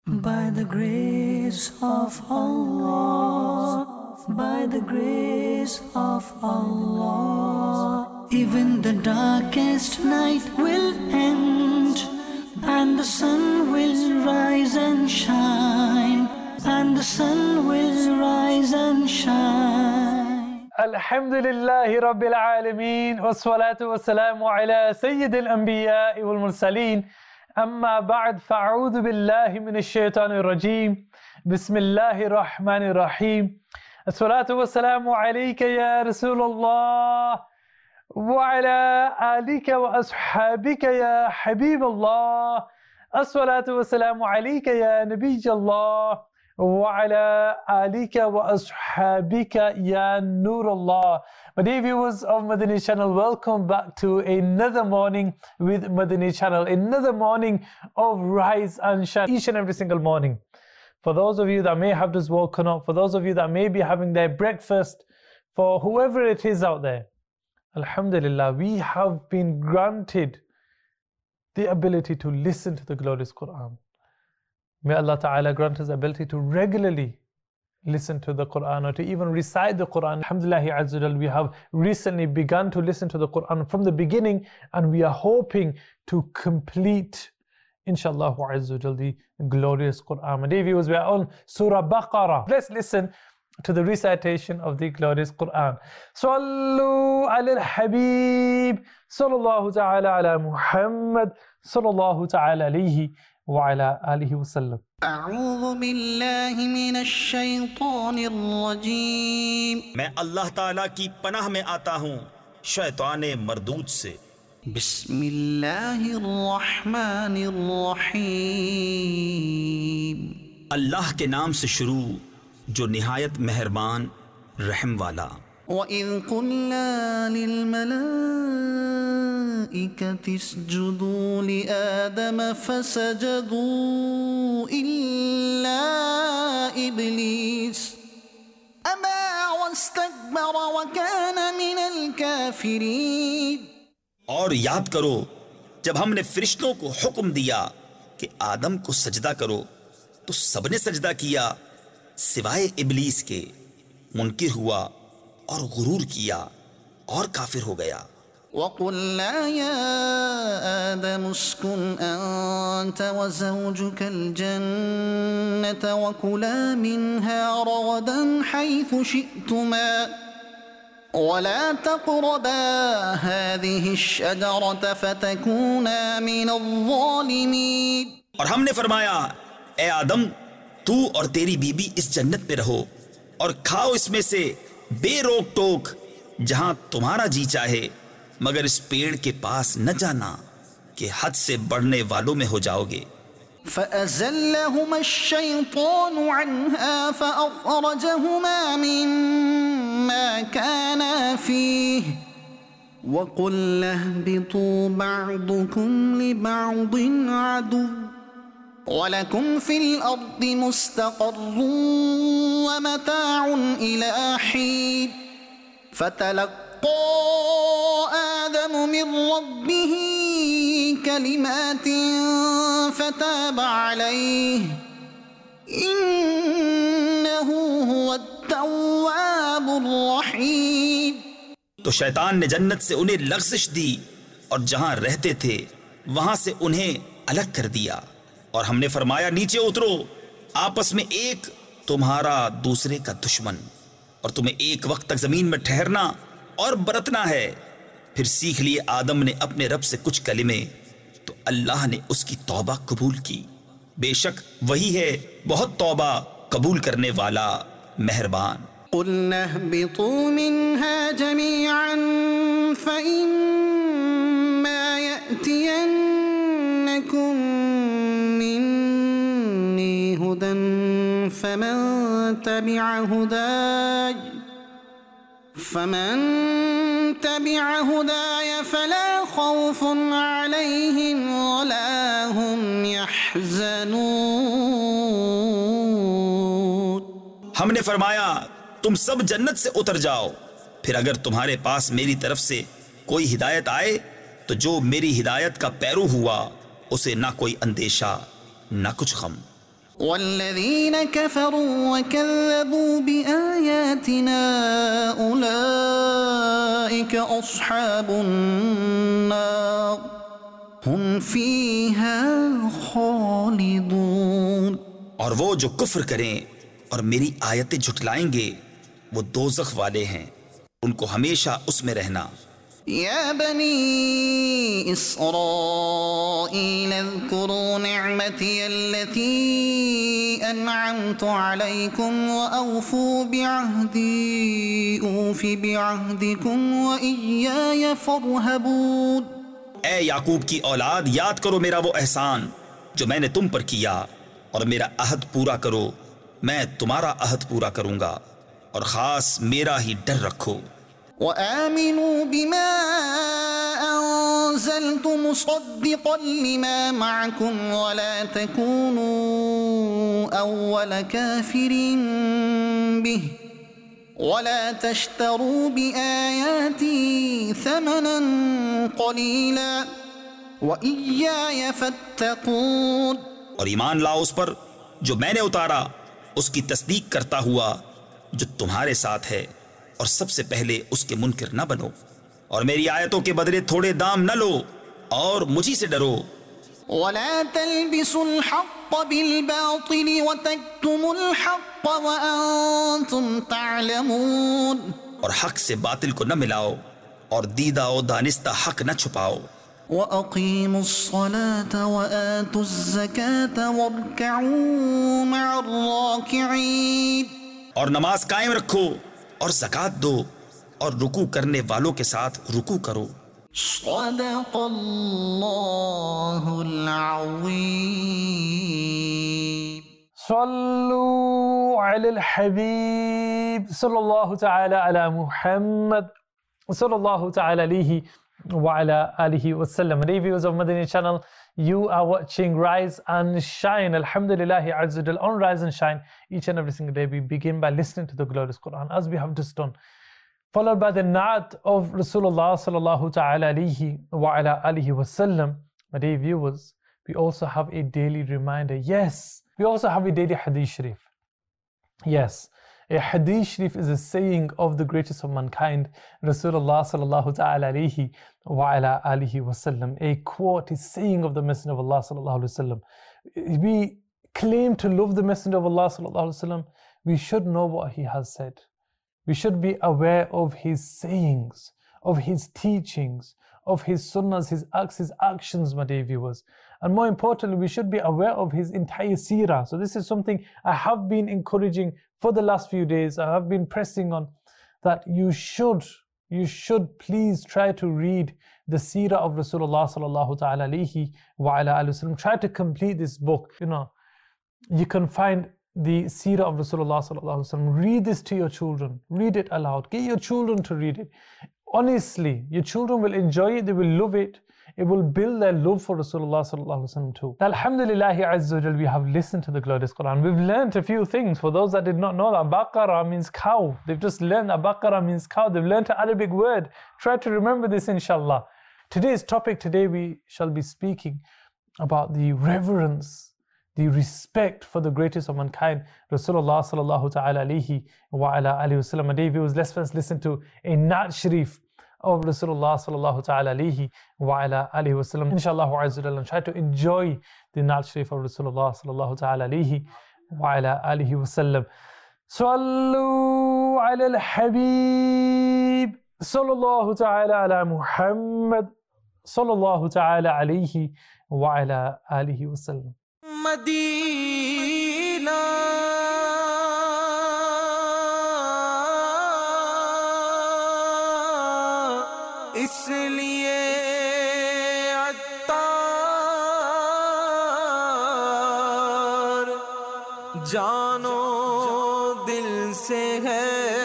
By the grace of Allah, by the grace of Allah, even the darkest night will end, and the sun will rise and shine, and the sun will rise and shine. Alhamdulillahi Rabbil Alameen, wassalatu wassalamu ala Sayyidil Anbiya wal Mursaleen. أما بعد فأعوذ بالله من الشيطان الرجيم بسم الله الرحمن الرحيم الصلاة والسلام عليك يا رسول الله وعلى آلك وأصحابك يا حبيب الله الصلاة والسلام عليك يا نبي الله وعلى آلك وأصحابك يا نور الله. My dear viewers of Madani Channel, welcome back to another morning with Madani Channel, another morning of rise and shine each and every single morning. For those of you that may have just woken up, for those of you that may be having their breakfast, for whoever it is out there, Alhamdulillah, we have been granted the ability to listen to the glorious Quran. May Allah Ta'ala grant us the ability to regularly listen to the Quran or to even recite the Quran. Alhamdulillah Azza wa Jal, we have recently begun to listen to the Quran from the beginning, and we are hoping to complete, inshallah Azza wa Jal, the glorious Quran. My dear viewers, we are on Surah Baqarah. Let's listen to the recitation of the glorious Quran. Sallu ala al-Habib, sallallahu ta'ala ala Muhammad, sallallahu ta'ala alayhi وعلى آله وسلم. أعوذ بالله من الشيطان الرجيم. میں اللہ تعالیٰ کی پناہ میں آتا ہوں شیطان مردود سے. بسم اللہ الرحمن الرحیم. اللہ کے نام سے شروع جو نہایت مہربان رحم والا. وَإِذْ قُلْنَا لِلْمَلَائِكَةِ اسْجُدُوا لِآدَمَ فَسَجَدُوا إِلَّا إِبْلِيسَ أَبَى وَاسْتَكْبَرَ وَكَانَ مِنَ الْكَافِرِينَ. اور یاد کرو جب ہم نے فرشتوں کو حکم دیا کہ آدم کو سجدہ کرو تو سب نے سجدہ کیا سوائے ابلیس کے. منکر ہوا اور غرور کیا اور کافر ہو گیا. وَقُلْنَا يَا آدَمُ اسْكُنْ أَنْتَ وَزَوْجُكَ الْجَنَّةَ وَكُلَا مِنْهَا رَغَدًا حَيْثُ شِئْتُمَا وَلَا تَقْرَبَا هَذِهِ الشَّجَرَةَ فَتَكُونَا مِنَ الظَّالِمِينَ. اور ہم نے فرمایا اے آدم تو اور تیری بیوی اس جنت میں رہو اور کھاؤ اس میں سے بے روک ٹوک جہاں تمہارا جی چاہے، مگر اس پیڑ کے پاس نہ جانا کہ حد سے بڑھنے والوں میں ہو جاؤ گے. فَأَزَلَّهُمَا الشَّيْطَانُ عَنْهَا فَأَخْرَجَهُمَا مِمَّا كَانَا فِيهِ وَقُلْنَا اهْبِطُوا بَعْضُكُمْ لِبَعْضٍ عَدُوٌّ وَلَكُمْ فِي الْأَرْضِ مُسْتَقَرٌّ وَمَتَاعٌ إِلَىٰ حِينٍ. فَتَلَقَّىٰ آدَمُ مِن رَّبِّهِ كَلِمَاتٍ فَتَابَ عَلَيْهِ إِنَّهُ هُوَ التَّوَّابُ الرَّحِيمُ. تو شیطان نے جنت سے انہیں لغزش دی اور جہاں رہتے تھے وہاں سے انہیں الگ کر دیا اور ہم نے فرمایا نیچے اترو، آپس میں ایک تمہارا دوسرے کا دشمن، اور تمہیں ایک وقت تک زمین میں ٹھہرنا اور برتنا ہے. پھر سیکھ لیے آدم نے اپنے رب سے کچھ کلمے تو اللہ نے اس کی توبہ قبول کی. بے شک وہی ہے بہت توبہ قبول کرنے والا مہربان. قُلْنَا اهْبِطُوا مِنْهَا جَمِيعًا فَإِمَّا يَأْتِيَنَّكُمْ مِنِّي هُدًى فَمَن تَبِعَ هُدَايَ فَلَا خَوْفٌ عَلَيْهِمْ وَلَا هُمْ يَحْزَنُونَ. ہم نے فرمایا تم سب جنت سے اتر جاؤ، پھر اگر تمہارے پاس میری طرف سے کوئی ہدایت آئے تو جو میری ہدایت کا پیرو ہوا اسے نہ کوئی اندیشہ نہ کچھ غم. والذين كفروا وكذبوا بآياتنا أولئك أصحاب النار هم فيها خالدون. اور وہ جو کفر کریں اور میری آیتیں جھٹلائیں گے وہ دوزخ والے ہیں، ان کو ہمیشہ اس میں رہنا. يا بني إسرائيل اذكروا نعمتي التي أنعمت عليكم وأوفوا بعهدي أوف بعهدكم وإياي فارهبون. اے یعقوب کی اولاد، یاد کرو میرا وہ احسان جو میں نے تم پر کیا، اور میرا عہد پورا کرو، میں تمہارا عہد پورا کروں گا، اور خاص میرا ہی ڈر رکھو. وآمنوا بما أنزلت مصدقا لما معكم ولا تكونوا أول كافر به ولا تشتروا بآياتي ثمنا قليلا وإياي فاتقون. اور ایمان لاؤ اس پر جو میں نے اتارا، اس کی تصدیق کرتا ہوا جو تمہارے ساتھ ہے، اور سب سے پہلے اس کے منکر نہ بنو، اور میری آیتوں کے بدلے تھوڑے دام نہ لو، اور مجھی سے ڈرو. ولا تلبسوا الحق بالباطل وتكتموا الحق وأنتم تعلمون. اور حق سے باطل کو نہ ملاؤ، اور دیدہ و دانستہ حق نہ چھپاؤ. وأقيموا الصلاة وآتوا الزكاة واركعوا مع الراكعين. اور نماز قائم رکھو اور زکوٰۃ دو، اور رکوع کرنے والوں کے ساتھ رکوع کرو. صدق اللہ العظیم. صلوا علی الحبیب صلی اللہ تعالی علی محمد صلی اللہ تعالی علیہ وعلى alihi wasallam. Viewers of Madani channel, you are watching Rise and Shine. Alhamdulillah Azza wa Jal. On Rise and Shine, each and every single day we begin by listening to the glorious Quran, as we have just done, followed by the Naat of Rasulullah sallallahu ta'ala alayhi wa ala alihi wasallam. My dear viewers, we also have a daily reminder. Yes, we also have a daily Hadith Sharif. Yes, a Hadith Sharif is a saying of the greatest of mankind, Rasulullah sallallahu ta'ala alayhi wa ala alihi wasallam. A quote, a saying of the Messenger of Allah sallallahu alayhi wasallam. We claim to love the Messenger of Allah sallallahu alayhi wasallam. We should know what he has said. We should be aware of his sayings, of his teachings, of his sunnahs, his acts, his actions, my dear viewers. And more importantly, we should be aware of his entire seerah. So this is something I have been encouraging for the last few days. I have been pressing on that you should please try to read the seerah of Rasulullah sallallahu ta'ala alayhi wa ala alihi wasallam. Try to complete this book. You can find the seerah of Rasulullah sallallahu alaihi wasallam. Read this to your children. Read it aloud. Get your children to read it. Honestly, your children will enjoy it. They will love it. It will build their love for Rasulullah sallallahu alaihi wasallam too. Alhamdulillah Azza wa Jal, we have listened to the glorious Quran. We've learned a few things. For those that did not know that Baqarah means cow, they've just learned that Baqarah means cow. They've learned an Arabic word. Try to remember this, inshallah. Today's topic, today we shall be speaking about the reverence, the respect for the greatest of mankind, Rasulullah sallallahu ta'ala alayhi wa ala alihi wa sallam. My dear viewers, let's first listen to a Naat Sharif of Rasulullah sallallahu ta'ala alayhi wa ala alihi wa sallam. Inshallah Azza wa Jalla, and try to enjoy the Naat Sharif of Rasulullah sallallahu ta'ala alayhi wa ala alihi wa sallam. Sallu ala al-Habib sallallahu ta'ala ala Muhammad sallallahu ta'ala alayhi wa ala alihi wa sallam. مدینہ اس لیے عطار جانو دل سے ہے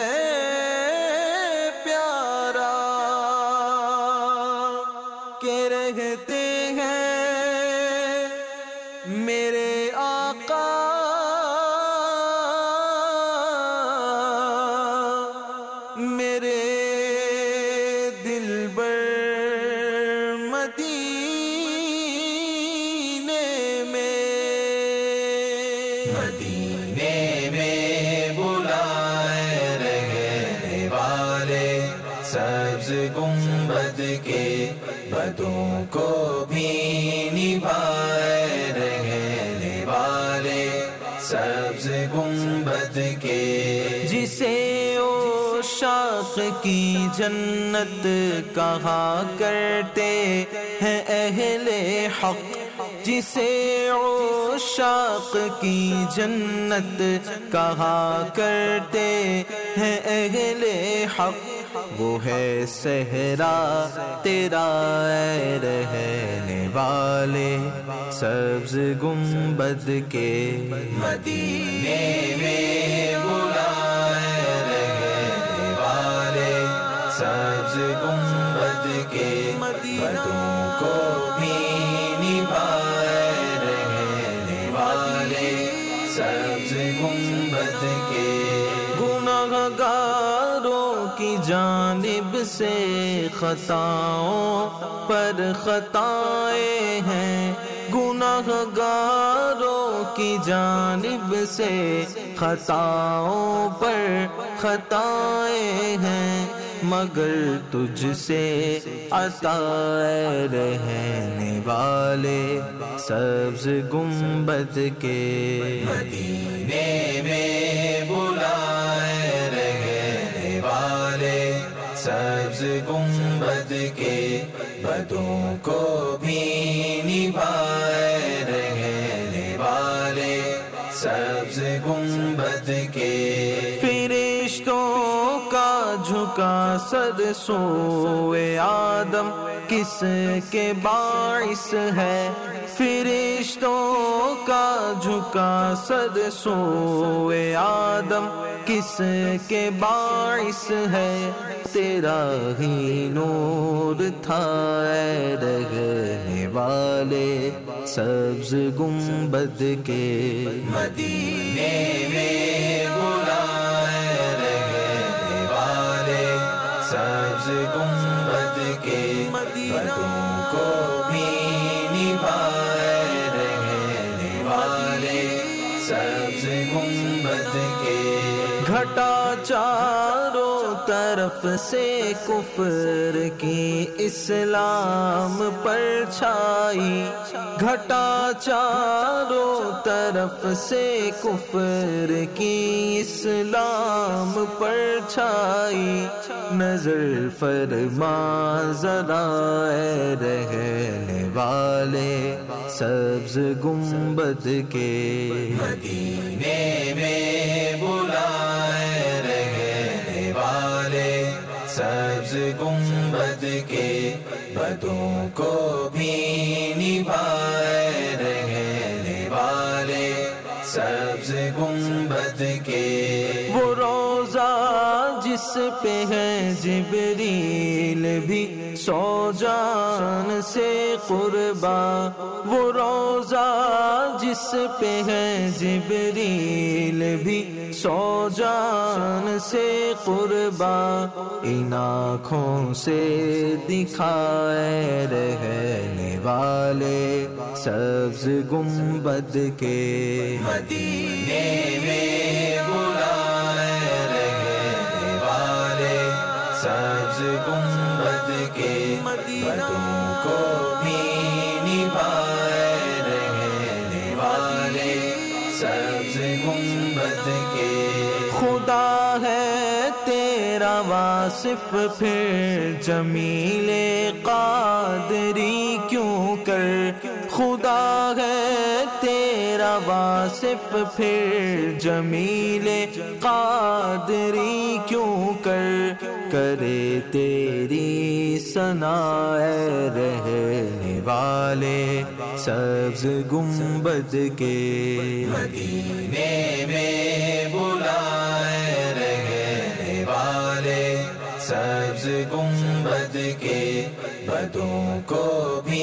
پیارا کہ رہتے ہیں میرے آقا میرے دلبر مدینے میں مدینے میں بلائے رہنے والے سبز گنبد کے بدوں کو بھی نبھائے رہنے والے سبز گنبد کے جسے عشاق کی جنت کہا کرتے ہیں اہل حق جسے عشاق کی جنت کہا کرتے ہیں اہل حق وہ ہے صحرا تیرا اے رہنے والے سبز گنبد کے مدینے میں بلائے رہنے والے سبز گنبد کے بدوں کو بھی نبھائے رہنے والے سبز گنبد کے گناہ گاروں کی جانب سے خطاؤں پر خطائیں ہیں گناہ گاروں کی جانب سے خطاؤں پر خطائیں ہیں مگر تجھ سے عطا رہنے والے سبز گنبد کے مدینے میں بلائے رہنے والے سبز گنبد کے بدوں کو بھی نبھائے رہنے والے سبز گنبد کے فرشتوں کا جھکا سر سوئے آدم کس کے باعث ہے فرشتوں کا جھکا سر سوئے آدم کس کے باعث ہے تیرا ہی نور تھا اے رہنے والے سبز گنبد کے مدینے میں بلائے رہنے والے سبز گنبد کے بدوں کو بھی نبھائے رہنے والے سبز گنبد کے گھٹا چاروں طرف سے کفر کی اسلام پر چھائی گھٹا چاروں طرف سے کفر کی اسلام پر چھائی نظر فرما ذرا اے رہنے والے سبز گنبد کے مدینے میں بلائے رہنے والے سبز گنبد کے بدوں کو بھی نبھائے رہنے والے سبز گنبد کے وہ روزہ جس پہ ہے جبریل بھی سو جان سے قرباں وہ روزہ جس پہ ہے جبریل بھی سو جان سے قرباں ان آنکھوں سے دکھائے رہنے والے سبز گنبد کے مدینے میں بلائے رہنے والے سبز گنبد کے بدوں کو بھی نبھائے رہنے والے سبز گنبد کے خدا ہے تیرا واصف پھر جمیل قادری کیوں کر خدا ہے تیرا واصف پھر جمیل قادری کیوں کر کرے تیری ثنا اے رہنے والے سبز گنبد کے مدینے میں بلائے رہنے والے سبز گنبد کے بدوں کو بھی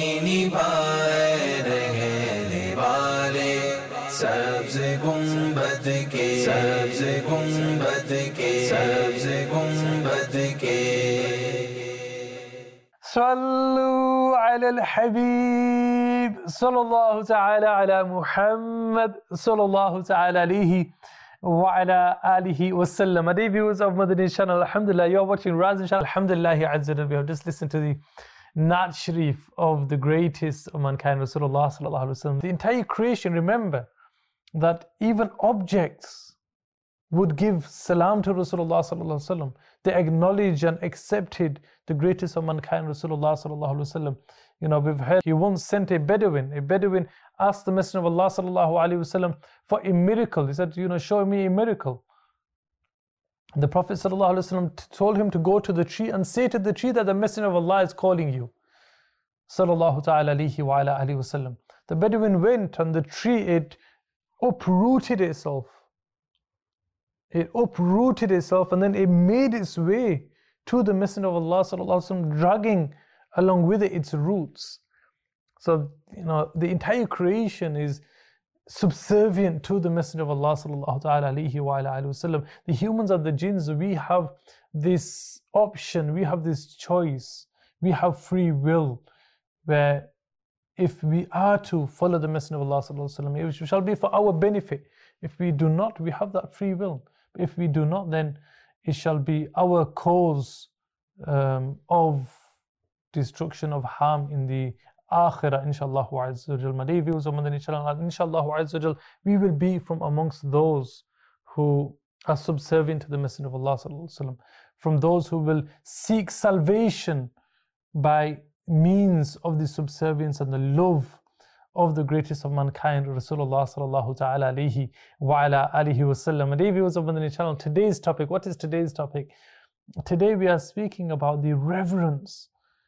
نبھائے رہنے والے سبز گنبد کے سبز گنبد کے سبز گنبد کے صلوا على الحبيب صلى الله تعالى على محمد صلى الله تعالى عليه وعلى آله وسلم. Dear viewers of Madani channel, Alhamdulillah, you are watching Razin channel. Alhamdulillah, Azza wa Jalla. We have just listened to the Naat Sharif of the greatest of mankind, Rasulullah sallallahu alaihi wasallam. The entire creation, remember that even objects would give salam to Rasulullah sallallahu alaihi wasallam. They acknowledged and accepted the greatest of mankind, Rasulullah sallallahu alaihi wasallam. You know, we've heard he once sent a Bedouin. A Bedouin asked the Messenger of Allah sallallahu alaihi wasallam for a miracle. He said, you know, show me a miracle. The Prophet sallallahu alaihi wasallam told him to go to the tree and say to the tree that the Messenger of Allah is calling you. Sallallahu ta'ala alihi wa ala alihi wasallam. The Bedouin went and the tree, it uprooted itself. It uprooted itself and then it made its way to the Messenger of Allah sallallahu alaihi wasallam, dragging along with it its roots. So, you know, the entire creation is subservient to the Messenger of Allah sallallahu alaihi wasallam. The humans and the jinns, we have this option, we have this choice, we have free will, where if we are to follow the Messenger of Allah sallallahu alaihi wasallam, it shall be for our benefit. If we do not, we have that free will. If we do not, then it shall be our cause of destruction, of harm in the Akhirah, inshallah azza wa jal. My dear viewers of Madani channel, inshallah azza wa jal, we will be from amongst those who are subservient to the Messenger of Allah sallallahu alaihi wasallam, from those who will seek salvation by means of the subservience and the love of the greatest of mankind, Rasulullah sallallahu ta'ala alayhi wa ala alihi wasallam. My dear viewers of Madani channel, today's topic, what is today's topic? Today we are speaking about the reverence,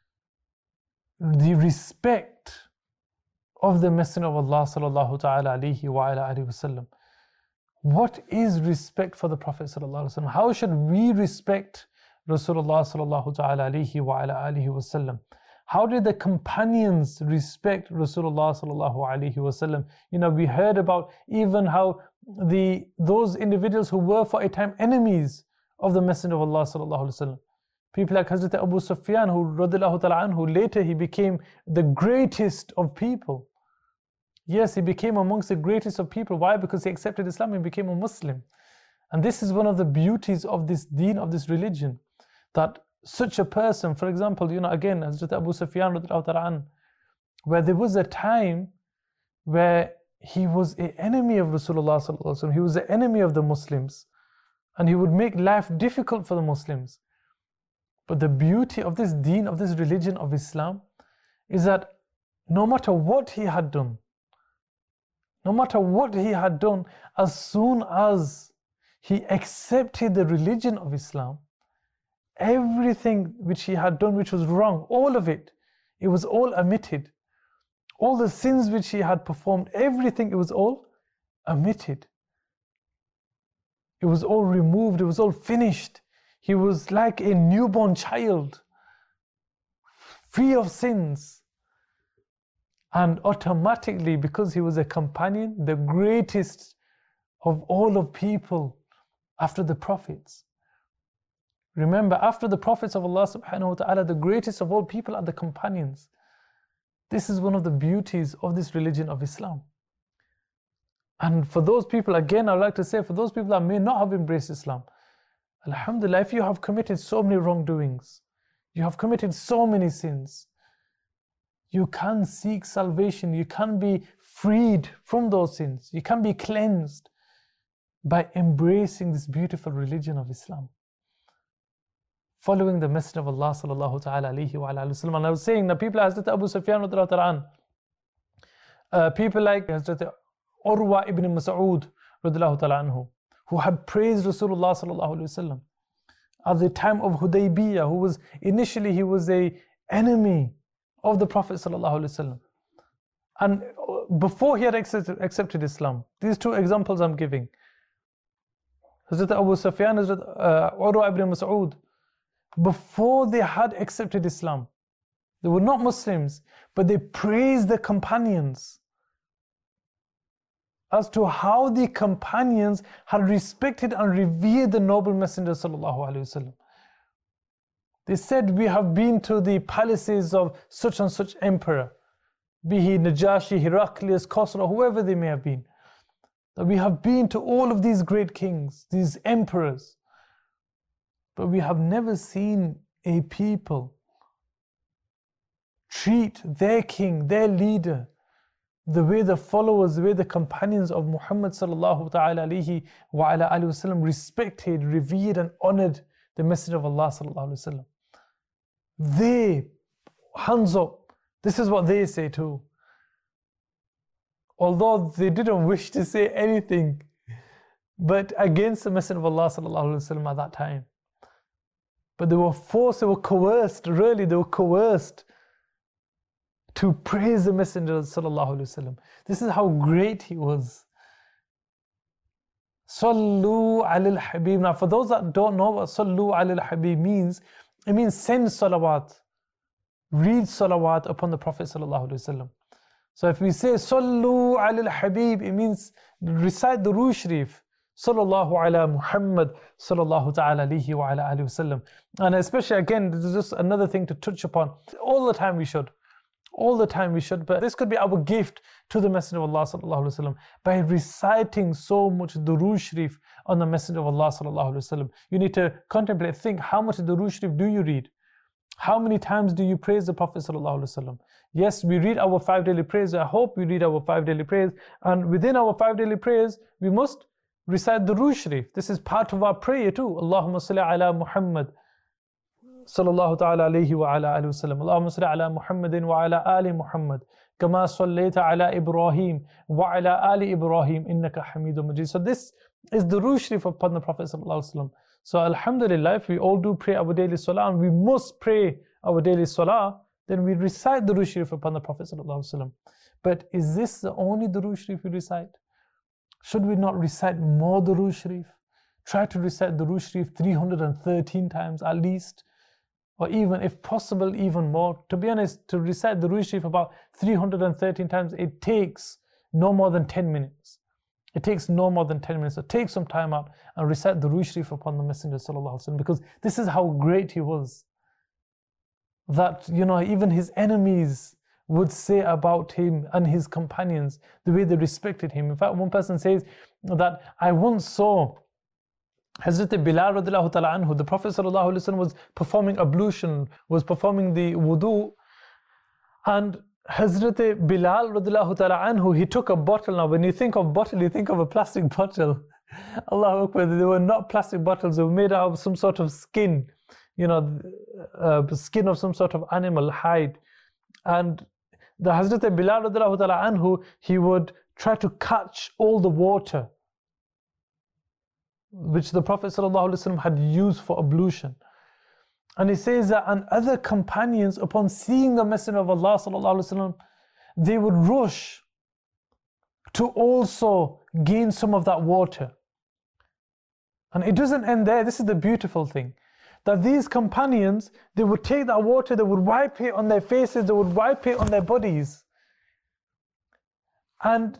the respect of the Messenger of Allah sallallahu ta'ala alayhi wa ala alihi wasallam. What is respect for the Prophet sallallahu alaihi wasallam? How should we respect Rasulullah sallallahu ta'ala alayhi wa ala alihi wasallam? How did the companions respect Rasulullah sallallahu alaihi wasallam? You know, we heard about even how those individuals who were for a time enemies of the Messenger of Allah sallallahu alaihi wasallam, people like Hazrat Abu Sufyan, who radiyallahu ta'ala anhu, later he became the greatest of people. Yes, he became amongst the greatest of people. Why? Because he accepted Islam and became a Muslim. And this is one of the beauties of this deen, of this religion, that such a person, for example, you know, again, Hazrat Abu Sufyan radiyallahu ta'ala anhu, where there was a time where he was an enemy of Rasulullah sallallahu alaihi wasallam. He was an enemy of the Muslims, and he would make life difficult for the Muslims. But the beauty of this deen, of this religion of Islam, is that no matter what he had done, as soon as he accepted the religion of Islam, everything which he had done which was wrong, all of it, it was all omitted. All the sins which he had performed, everything, it was all omitted. It was all removed, it was all finished. He was like a newborn child, free of sins. And automatically, because he was a companion, the greatest of all of people after the prophets. Remember, after the prophets of Allah subhanahu wa ta'ala, the greatest of all people are the companions. This is one of the beauties of this religion of Islam. And for those people, again, I would like to say, for those people that may not have embraced Islam, Alhamdulillah, if you have committed so many wrongdoings, you have committed so many sins, you can seek salvation, you can be freed from those sins, you can be cleansed by embracing this beautiful religion of Islam, following the Messenger of Allah sallallahu ta'ala alayhi wa alayhi wasallam. And I was saying that people like Hazrat Abu Sufyan radiyallahu ta'ala anhu, people like Hazrat Urwa ibn Mas'ud radiyallahu ta'ala anhu, who had praised Rasulullah sallallahu alayhi wasallam at the time of Hudaybiyah, who was initially, he was a enemy of the Prophet sallallahu alayhi wasallam. And before he had accepted Islam, these two examples I'm giving, Hazrat Abu Sufyan, Hazrat Urwa ibn Mas'ud, before they had accepted Islam, they were not Muslims, but they praised the companions as to how the companions had respected and revered the noble Messenger sallallahu alaihi wasallam. They said, we have been to the palaces of such and such emperor, be he Najashi, Heraclius, Khosrow, whoever they may have been. That we have been to all of these great kings, these emperors, but we have never seen a people treat their king, their leader, the way the followers, the way the companions of Muhammad sallallahu ta'ala alayhi wa ala alihi wasallam respected, revered and honored the Messenger of Allah sallallahu alayhi wasallam. They, hands up, this is what they say too. Although they didn't wish to say anything but against the Messenger of Allah sallallahu alayhi wasallam at that time. But they were forced, they were coerced, really, they were coerced to praise the Messenger sallallahu alayhi wasallam. This is how great he was. Sallu alal Habib. Now, for those that don't know what Sallu alal Habib means, it means send salawat, read salawat upon the Prophet sallallahu alayhi wasallam. So if we say Sallu alal Habib, it means recite the Durood Sharif, Sallallahu ala Muhammad, Sallallahu ta'ala alayhi wa ala alihi wasallam. And especially again, this is just another thing to touch upon. All the time we should. All the time we should, but this could be our gift to the Messenger of Allah sallallahu alaihi wasallam by reciting so much Durood Sharif on the Messenger of Allah sallallahu alaihi wasallam. You need to contemplate, think, how much Durood Sharif do you read? How many times do you praise the Prophet sallallahu alaihi wasallam? Yes, we read our 5 daily prayers. I hope we read our 5 daily prayers, and within our 5 daily prayers, we must recite Durood Sharif. This is part of our prayer too. Allahumma salli ala Muhammad sallallahu ta'ala alayhi wa ala alihi wasallam. Allahumma salli ala Muhammadin wa ala ali Muhammad. Kama sallayta ala Ibrahim wa ala ali Ibrahim innaka Hamidum Majid. So this is the Durood Sharif upon the Prophet sallallahu alaihi wasallam. So alhamdulillah, if we all do pray our daily salah, and we must pray our daily salah, then we recite the Durood Sharif upon the Prophet sallallahu alaihi wasallam. But is this the only Durood Sharif we recite? Should we not recite more Durood Sharif? Try to recite the Durood Sharif 313 times at least, or even, if possible, even more. To be honest, to recite the Durood Sharif about 313 times, it takes no more than 10 minutes. It takes no more than 10 minutes. So take some time out and recite the Durood Sharif upon the Messenger sallallahu alaihi wasallam, because this is how great he was. That, you know, even his enemies would say about him and his companions, the way they respected him. In fact, one person says that I once saw Hazrat Bilal radiallahu ta'ala anhu, the Prophet sallallahu alaihi wasallam was performing ablution, was performing the wudu, and Hazrat Bilal radiallahu ta'ala anhu, he took a bottle. Now when you think of bottle, you think of a plastic bottle. Allahu Akbar, they were not plastic bottles, they were made out of some sort of skin, you know, skin of some sort of animal, hide. And the Hazrat Bilal radiallahu ta'ala anhu, he would try to catch all the water which the Prophet ﷺ had used for ablution. And he says that, and other companions, upon seeing the Messenger of Allah ﷺ, they would rush to also gain some of that water. And it doesn't end there. This is the beautiful thing, that these companions, they would take that water, they would wipe it on their faces, they would wipe it on their bodies. And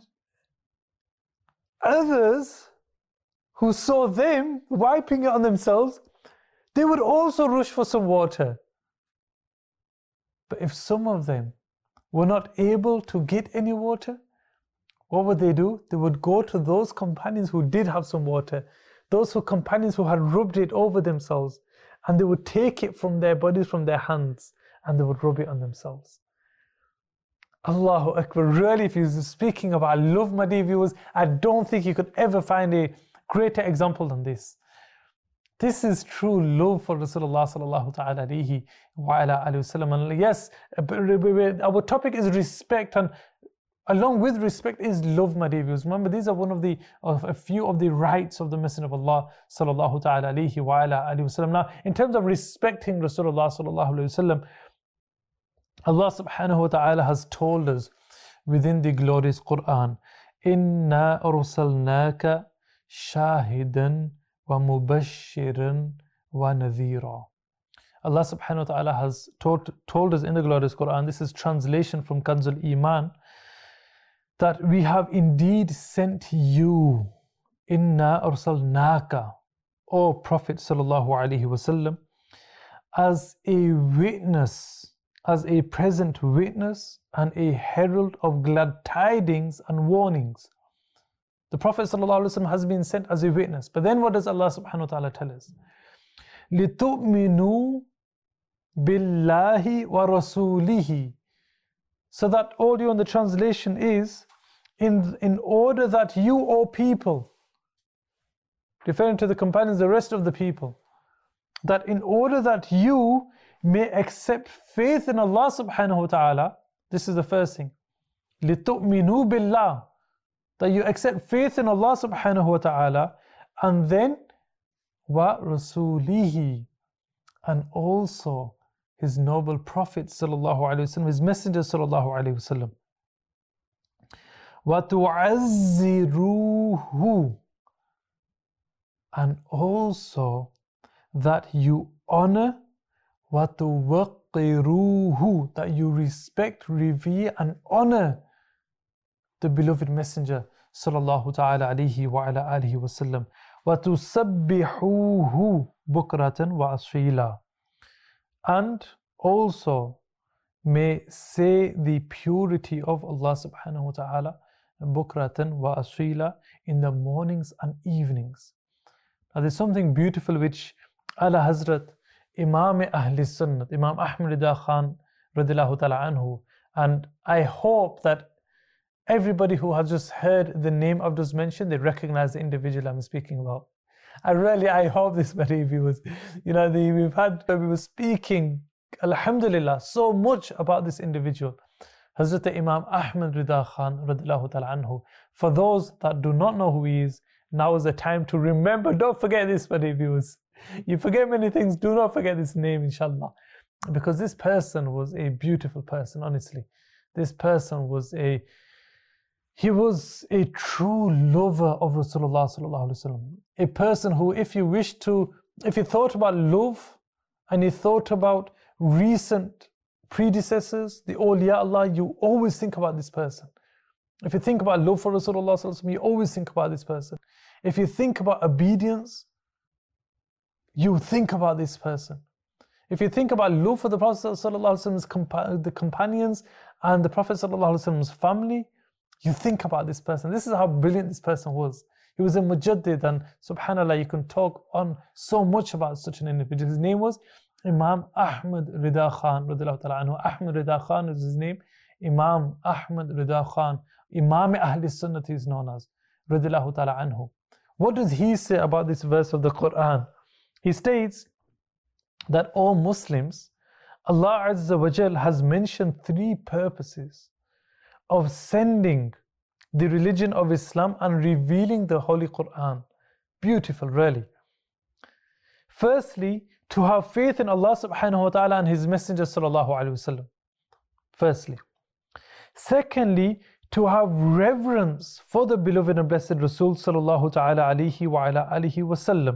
others who saw them wiping it on themselves, they would also rush for some water. But if some of them were not able to get any water, what would they do? They would go to those companions who did have some water, those companions who had rubbed it over themselves, and they would take it from their bodies, from their hands, and they would rub it on themselves. Allahu Akbar. Really, if you're speaking about love, my dear viewers, I don't think you could ever find a greater example than this. This is true love for Rasulullah sallallahu ta'ala alayhi wa ala alihi wasallam. And yes, our topic is respect, and along with respect is love, my dear viewers. Remember, these are one of a few of the rights of the Messenger of Allah sallallahu ta'ala alayhi wa ala alihi wasallam. Now, in terms of respecting Rasulullah sallallahu alayhi wasallam, Allah subhanahu wa ta'ala has told us within the glorious Quran, Inna arsalnaka shahidan wa mubashiran wa nadhira. Allah subhanahu wa ta'ala has told us in the glorious Quran, this is translation from Kanzul Iman, that we have indeed sent you, Inna arsalnaka, O Prophet sallallahu alaihi wasallam, as a witness, as a present witness and a herald of glad tidings and warnings. The Prophet ﷺ has been sent as a witness. But then what does Allah subhanahu wa ta'ala tell us? لِتُؤْمِنُوا بِاللَّهِ وَرَسُولِهِ. So that audio in the translation is, in order that you, O people, referring to the companions, the rest of the people, that in order that you may accept faith in Allah subhanahu wa ta'ala, this is the first thing. لِتُؤْمِنُوا بِاللَّهِ, that you accept faith in Allah subhanahu wa ta'ala, and then وَرَسُولِهِ, and also His noble Prophet sallallahu alaihi wasallam, His Messenger sallallahu alaihi wasallam. وَتُعَزِّرُوهُ, and also that you honor, وَتُوَقِّرُوهُ, that you respect, revere and honor the beloved Messenger sallallahu ta'ala alayhi wa ala alihi wa sallam. وَتُسَبِّحُوهُ بُكْرَةً وَأَصِيلًا, and also may say the purity of Allah subhanahu wa ta'ala bukratan wa asila, in the mornings and evenings. Now there's something beautiful which Ala Hazrat Imam Ahl Sunnah, Imam Ahmad Rida Khan radiyallahu ta'ala anhu, and I hope that everybody who has just heard the name I've just mentioned, they recognize the individual I'm speaking about. I hope this, very viewers, we were speaking, alhamdulillah, so much about this individual, Hazrat Imam Ahmad Rida Khan radiyallahu ta'ala anhu. For those that do not know who he is, now is the time to remember. Don't forget this, very viewers. You forget many things, do not forget this name, inshallah. Because this person was a beautiful person, honestly. This person was a true lover of Rasulullah sallallahu alaihi wasallam. A person who, if you thought about love and you thought about recent predecessors, the awliya Allah, you always think about this person. If you think about love for Rasulullah sallallahu alaihi wasallam, you always think about this person. If you think about obedience, you think about this person. If you think about love for the Prophet sallallahu alaihi wasallam's the companions and the Prophet sallallahu alaihi wasallam's family, you think about this person. This is how brilliant this person was. He was a mujaddid, and subhanallah, you can talk on so much about such an individual. His name was Imam Ahmad Rida Khan radiyallahu ta'ala anhu. Ahmad Rida Khan is his name. Imam Ahmad Rida Khan, Imam Ahl Sunnah is known as, radiyallahu ta'ala anhu. What does he say about this verse of the Quran? He states that all Muslims, Allah Azza wa Jal has mentioned 3 purposes of sending the religion of Islam and revealing the Holy Quran. Beautiful, really. Firstly, to have faith in Allah subhanahu wa ta'ala and His Messenger sallallahu alayhi wasallam. Firstly. Secondly, to have reverence for the beloved and blessed Rasul sallallahu ta'ala alayhi wa ala alihi wasallam.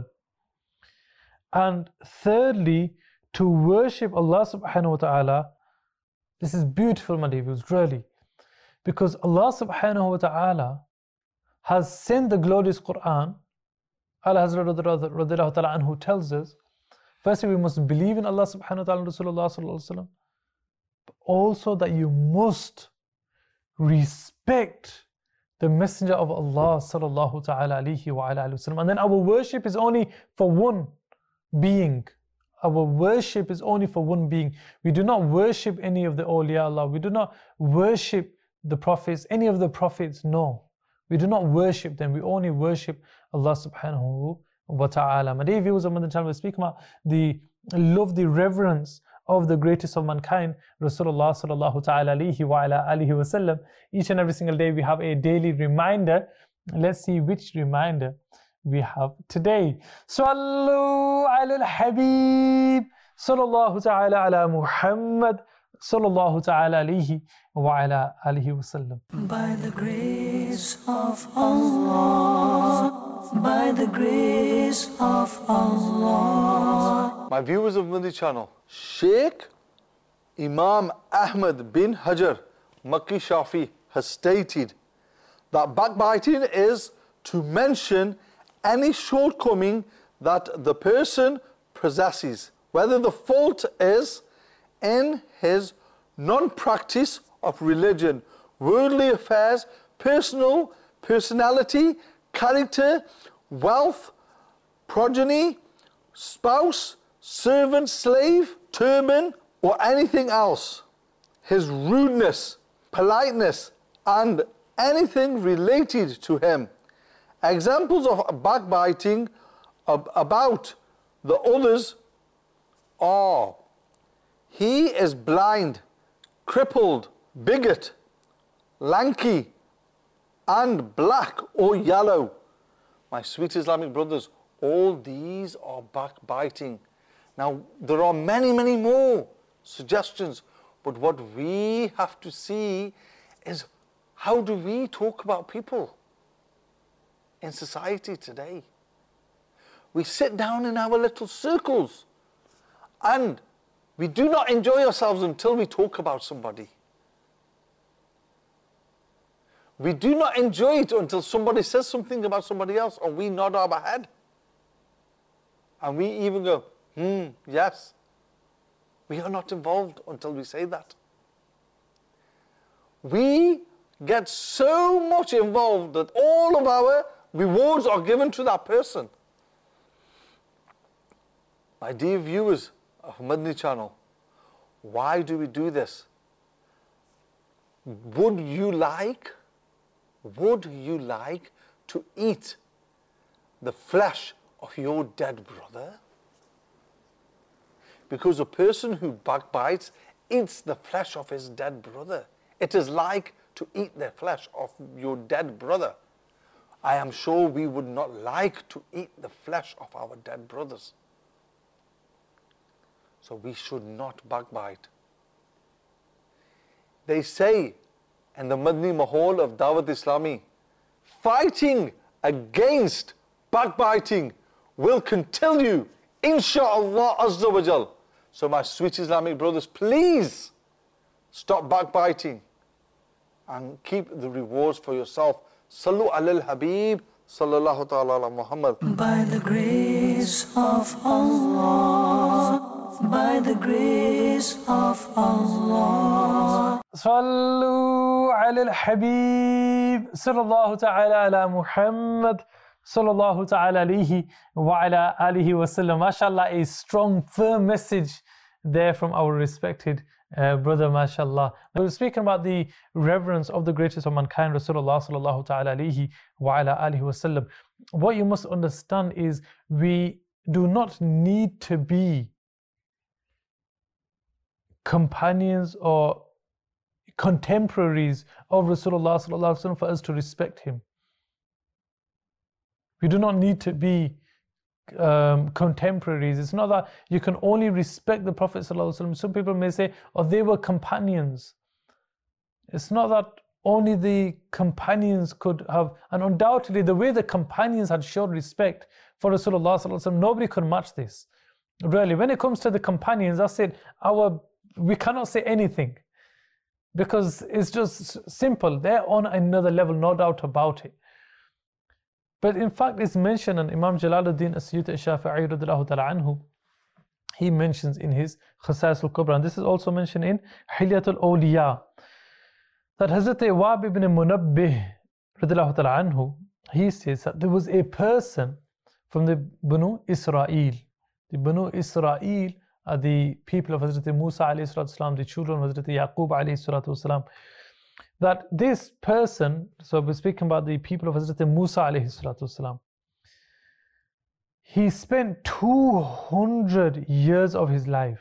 And thirdly, to worship Allah subhanahu wa ta'ala. This is beautiful, my dear viewers, really. Because Allah subhanahu wa ta'ala has sent the glorious Quran. Al-Hazrat radiyallahu ta'ala anhu tells us, firstly, we must believe in Allah subhanahu wa ta'ala and Rasulullah sallallahu alaihi wasallam, but also that you must respect the Messenger of Allah sallallahu ta'ala alaihi wa ala alihi wasallam. And then our worship is only for one being. Our worship is only for one being. We do not worship any of the awliya Allah. We do not worship the prophets, any of the prophets, no. We do not worship them. We only worship Allah subhanahu wa ta'ala. My dear viewers of Madani channel, we speak about the love, the reverence of the greatest of mankind, Rasulullah sallallahu ta'ala alayhi wa ala alihi wa sallam. Each and every single day we have a daily reminder. Let's see which reminder we have today. Sallu ala al-Habib sallallahu ta'ala ala Muhammad sallallahu ta'ala alayhi wa ala alihi wa sallam. By the grace of Allah, by the grace of Allah. My viewers of Madani channel, Sheikh Imam Ahmad bin Hajar Makki Shafi has stated that backbiting is to mention any shortcoming that the person possesses, whether the fault is in his non-practice of religion, worldly affairs, personality, character, wealth, progeny, spouse, servant, slave, turban, or anything else. His rudeness, politeness, and anything related to him. Examples of backbiting about the others are: he is blind, crippled, bigot, lanky, and black or yellow. My sweet Islamic brothers, all these are backbiting. Now, there are many, many more suggestions, but what we have to see is, how do we talk about people in society today? We sit down in our little circles and we do not enjoy ourselves until we talk about somebody. We do not enjoy it until somebody says something about somebody else, or we nod our head. And we even go, yes. We are not involved until we say that. We get so much involved that all of our rewards are given to that person. My dear viewers of Madani channel, why do we do this? Would you like to eat the flesh of your dead brother? Because a person who backbites eats the flesh of his dead brother. It is like to eat the flesh of your dead brother. I am sure we would not like to eat the flesh of our dead brothers. So we should not backbite. They say in the Madani Mahal of Dawat Islami, fighting against backbiting will continue, insha'Allah Azza wa Jal. So my sweet Islamic brothers, please stop backbiting and keep the rewards for yourself. Sallu alal Habib, sallallahu ta'ala ala Muhammad. By the grace of Allah, by the grace of Allah. Sallu ala al-Habib, sallallahu ta'ala ala Muhammad, sallallahu ta'ala alayhi wa ala alihi wa sallam. MashaAllah, a strong, firm message there from our respected brother, MashaAllah. We were speaking about the reverence of the greatest of mankind, Rasulullah sallallahu ta'ala alayhi wa ala alihi wa sallam. What you must understand is, we do not need to be companions or contemporaries of Rasulullah sallallahu alaihi wasallam for us to respect him. We do not need to be contemporaries. It's not that you can only respect the Prophet sallallahu alaihi wasallam. Some people may say, oh, they were companions. It's not that only the companions could have, and undoubtedly the way the companions had shown respect for Rasulullah sallallahu alaihi wasallam, nobody could match this. Really, when it comes to the companions, I said, we cannot say anything, because it's just simple. They're on another level, no doubt about it. But in fact, it's mentioned, and Imam Jalaluddin As-Suyuti Ash-Shafi'i radhiyallahu ta'ala anhu, he mentions in his Khasa'is al-Kubra, and this is also mentioned in Hilyatul Awliya, that Hazrat Wahb ibn Munabbih radhiyallahu ta'ala anhu, he says that there was a person from the Banu Israel. The Banu Israel are the people of Hazrat Musa alayhi salatu wasalam, the children of Hazrat Yaqub alayhi salatu wasalam. That this person, so we're speaking about the people of Hazrat Musa alayhi salatu wasalam, he spent 200 years of his life.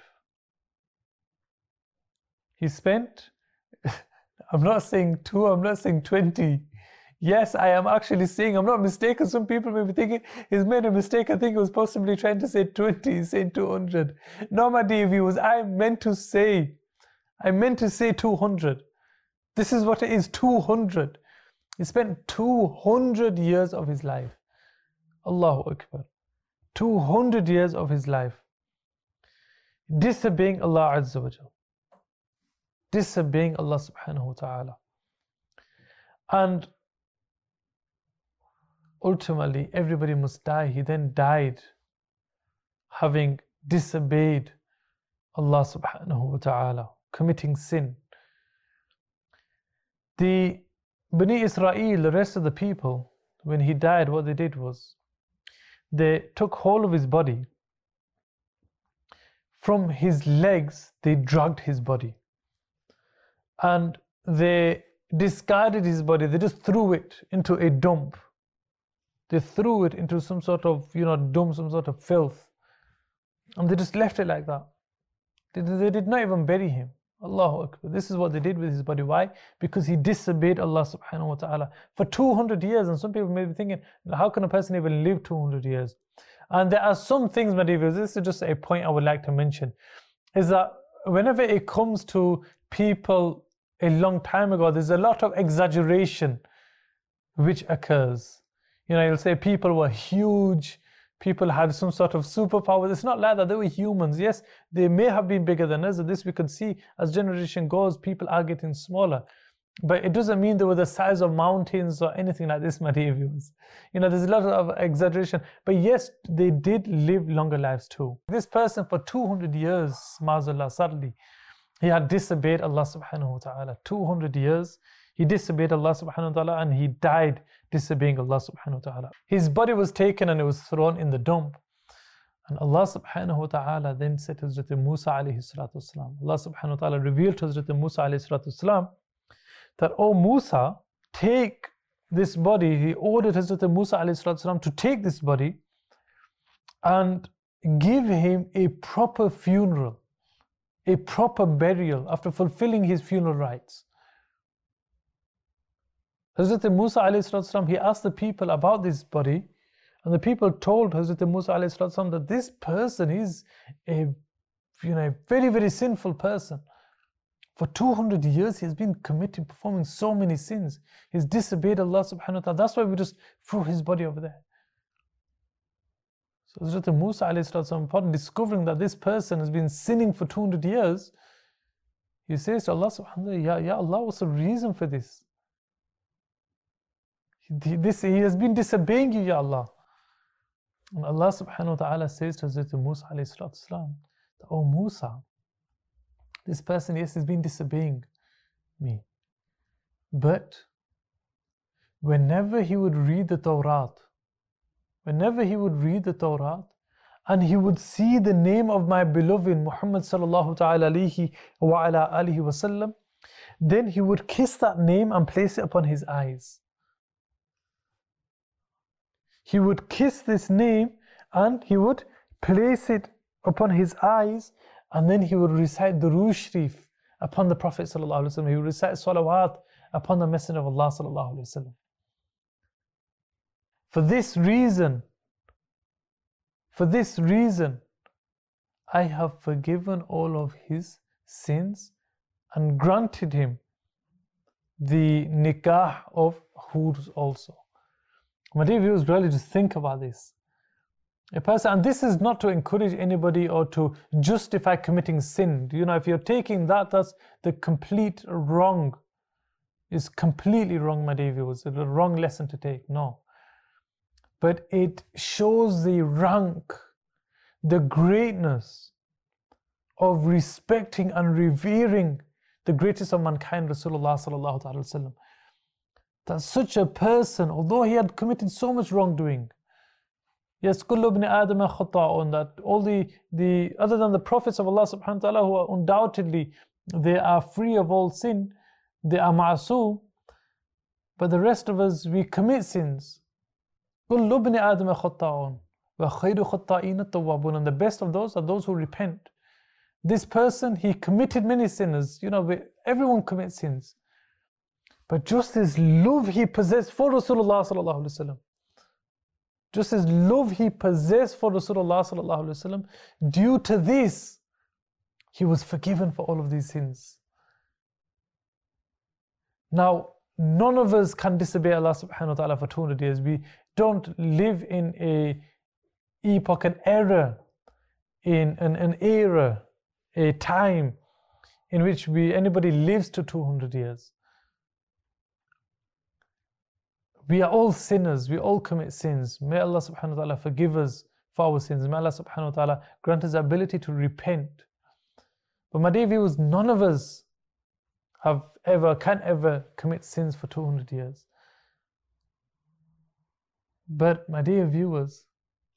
He spent, I'm not saying 2, I'm not saying 20. Yes, I am actually saying, I'm not mistaken. Some people may be thinking he's made a mistake. I think he was possibly trying to say 20, he's saying 200. No, my dear viewers, I meant to say 200. This is what it is, 200. He spent 200 years of his life. Allahu Akbar. 200 years of his life disobeying Allah Azza wa Jal. Disobeying Allah subhanahu wa ta'ala. And ultimately, everybody must die. He then died having disobeyed Allah subhanahu wa ta'ala, committing sin. The Bani Israel, the rest of the people, when he died, what they did was they took hold of his body. From his legs, they dragged his body. And they discarded his body. They just threw it into a dump. They threw it into some sort of, dump, some sort of filth. And they just left it like that. They did not even bury him. Allahu Akbar. This is what they did with his body. Why? Because he disobeyed Allah subhanahu wa ta'ala for 200 years. And some people may be thinking, how can a person even live 200 years? And there are some things, my dear viewers, this is just a point I would like to mention, is that whenever it comes to people a long time ago, there's a lot of exaggeration which occurs. You'll say people were huge, people had some sort of superpower. It's not like that. They were humans. Yes, they may have been bigger than us. This we could see as generation goes, people are getting smaller. But it doesn't mean they were the size of mountains or anything like this, my dear viewers. There's a lot of exaggeration. But yes, they did live longer lives too. This person for 200 years, ma'azallah, sadly, he had disobeyed Allah subhanahu wa ta'ala. 200 years, he disobeyed Allah subhanahu wa ta'ala and he died disobeying Allah subhanahu wa ta'ala. His body was taken and it was thrown in the dump. And Allah subhanahu wa ta'ala then said to Hazrat Musa alayhi salatu wasalam, Allah subhanahu wa ta'ala revealed to Hazrat Musa alayhi salatu wasalam that, oh Musa, take this body. He ordered Hazrat Musa alayhi salatu wasalam to take this body and give him a proper funeral, a proper burial after fulfilling his funeral rites. Hazrat Musa alayhi salatu wasalam, he asked the people about this body, and the people told Hazrat Musa alayhi salatu wasalam that this person is a very, very sinful person. For 200 years, he's been performing so many sins. He's disobeyed Allah subhanahu wa ta'ala. That's why we just threw his body over there. So Hazrat Musa alayhi salatu wasalam, upon discovering that this person has been sinning for 200 years, he says to Allah subhanahu wa ta'ala, Ya Allah, what's the reason for this? He has been disobeying you, Ya Allah. And Allah subhanahu wa ta'ala says to Hazrat Musa alayhi salatu wasalam, oh Musa, this person, yes, has been disobeying me. But whenever he would read the Tawrat, and he would see the name of my beloved Muhammad sallallahu ta'ala alayhi wa ala alihi wa sallam, then he would kiss that name and place it upon his eyes. He would kiss this name and he would place it upon his eyes, and then he would recite Durood Sharif upon the Prophet sallallahu alaihi wasallam. He would recite salawat upon the Messenger of Allah sallallahu alaihi wasallam. For this reason, I have forgiven all of his sins and granted him the nikah of Hud also. My dear viewers, really just think about this. A person, and this is not to encourage anybody or to justify committing sin. If you're taking that, that's the complete wrong. It's completely wrong, my dear viewers. It's a wrong lesson to take. No. But it shows the rank, the greatness of respecting and revering the greatest of mankind, Rasulullah sallallahu alaihi wasallam. That such a person, although he had committed so much wrongdoing, yes, kullu ibn Adam khata'un, that all the other than the prophets of Allah subhanahu wa ta'ala, who are undoubtedly, they are free of all sin, they are ma'asum, but the rest of us, we commit sins. Kullu ibn Adam khata'un, wa khayru khata'in at-tawwabun, and the best of those are those who repent. This person, he committed many sins. Everyone commits sins. But just as love he possessed for Rasulullah sallallahu alaihi wasallam, just as love he possessed for Rasulullah sallallahu alaihi wasallam, due to this, he was forgiven for all of these sins. Now, none of us can disobey Allah subhanahu wa ta'ala for 200 years. We don't live in a epoch, an era, a time in which anybody lives to 200 years. We are all sinners, we all commit sins. May Allah subhanahu wa ta'ala forgive us for our sins. May Allah subhanahu wa ta'ala grant us the ability to repent. But my dear viewers, none of us can ever commit sins for 200 years. But my dear viewers,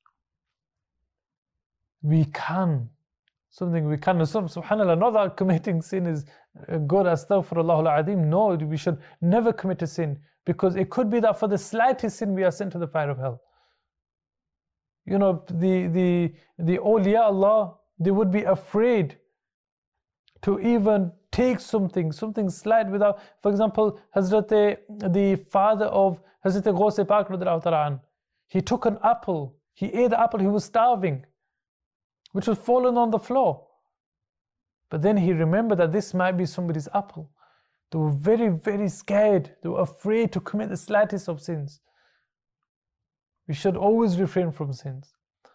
we can. Subhanallah, not that committing sin is good, astaghfirullah al-azim. No, we should never commit a sin, because it could be that for the slightest sin we are sent to the fire of hell. You know, the awliya Allah, they would be afraid to even take something slight without. For example, the father of Hazrat Ghaus Pak radhiyallahu ta'ala an, he took an apple, he ate the apple, he was starving, which was fallen on the floor. But then he remembered that this might be somebody's apple. They were very, very scared. They were afraid to commit the slightest of sins. We should always refrain from sins.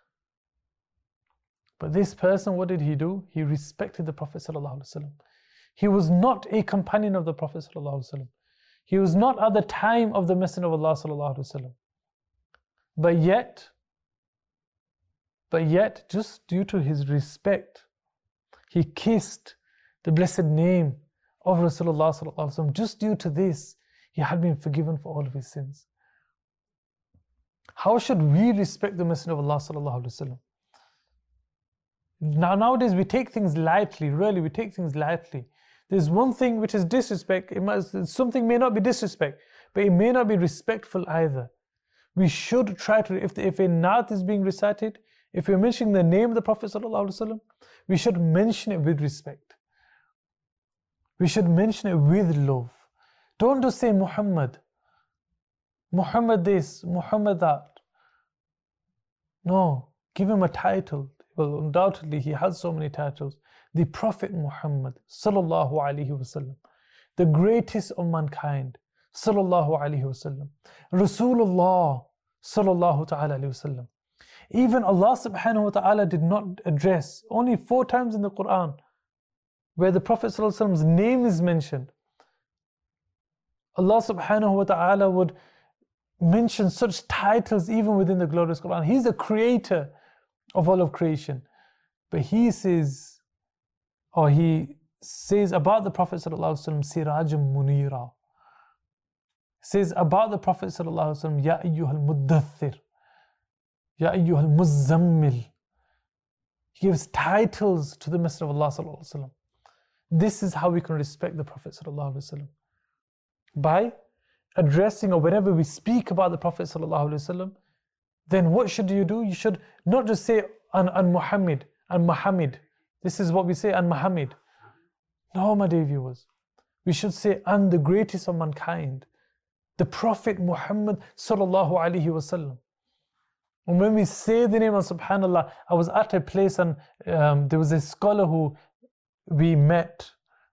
But this person, what did he do? He respected the Prophet ﷺ. He was not a companion of the Prophet ﷺ. He was not at the time of the Messenger of Allah ﷺ. But yet, just due to his respect, he kissed the blessed name of Rasulullah ﷺ. Just due to this, he had been forgiven for all of his sins. How should we respect the Messenger of Allah ﷺ? Nowadays we take things lightly, really, we take things lightly. There's one thing which is disrespect. Something may not be disrespect, but it may not be respectful either. We should try to, if a naat is being recited, if we're mentioning the name of the Prophet ﷺ, we should mention it with respect. We should mention it with love. Don't just say Muhammad this, Muhammad that. No, give him a title. Well, undoubtedly he has so many titles. The Prophet Muhammad sallallahu alaihi wasallam, the greatest of mankind sallallahu alaihi wasallam, Rasulullah sallallahu ta'ala alaihi wasallam. Even Allah subhanahu wa ta'ala did not address, only 4 times in the Quran where the Prophet sallallahu alaihi wasallam's name is mentioned. Allah subhanahu wa ta'ala would mention such titles even within the glorious Quran. He's the creator of all of creation. But he says about the Prophet ﷺ, Sirajum Munira. Says about the Prophet ﷺ, Ya ayyuhal muddathir, Ya ayyuhal muzzammil. He gives titles to the Messenger of Allah ﷺ. This is how we can respect the Prophet ﷺ. By addressing, or whenever we speak about the Prophet ﷺ, then what should you do? You should not just say an Muhammad, an Muhammad. This is what we say, an Muhammad. No, my dear viewers. We should say, an the greatest of mankind, the Prophet Muhammad sallallahu alaihi wasallam. And when we say the name of subhanallah, I was at a place and there was a scholar we met.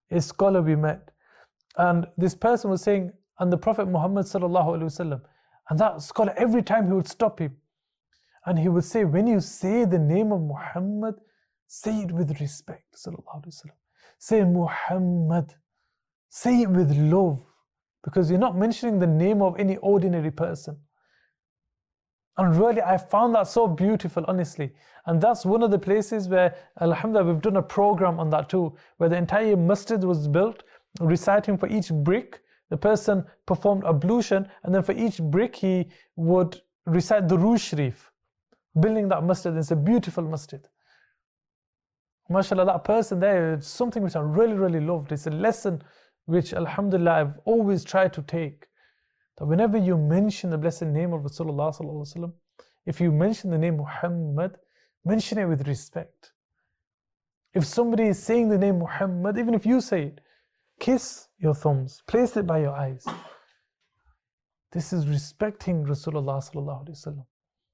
And this person was saying, and the Prophet Muhammad sallallahu alaihi wasallam. And that scholar, every time he would stop him, and he would say, when you say the name of Muhammad, say it with respect, sallallahu alaihi wasallam. Say Muhammad, say it with love, because you're not mentioning the name of any ordinary person. And really, I found that so beautiful, honestly. And that's one of the places where, alhamdulillah, we've done a program on that too, where the entire masjid was built, reciting for each brick. The person performed ablution, and then for each brick he would recite the Durood Sharif, building that masjid. It's a beautiful masjid. MashaAllah, that person there, it's something which I really, really loved. It's a lesson which, alhamdulillah, I've always tried to take. That whenever you mention the blessed name of Rasulullah sallallahu alaihi wasallam, if you mention the name Muhammad, mention it with respect. If somebody is saying the name Muhammad, even if you say it, kiss your thumbs, place it by your eyes. This is respecting Rasulullah sallallahu alaihi wasallam.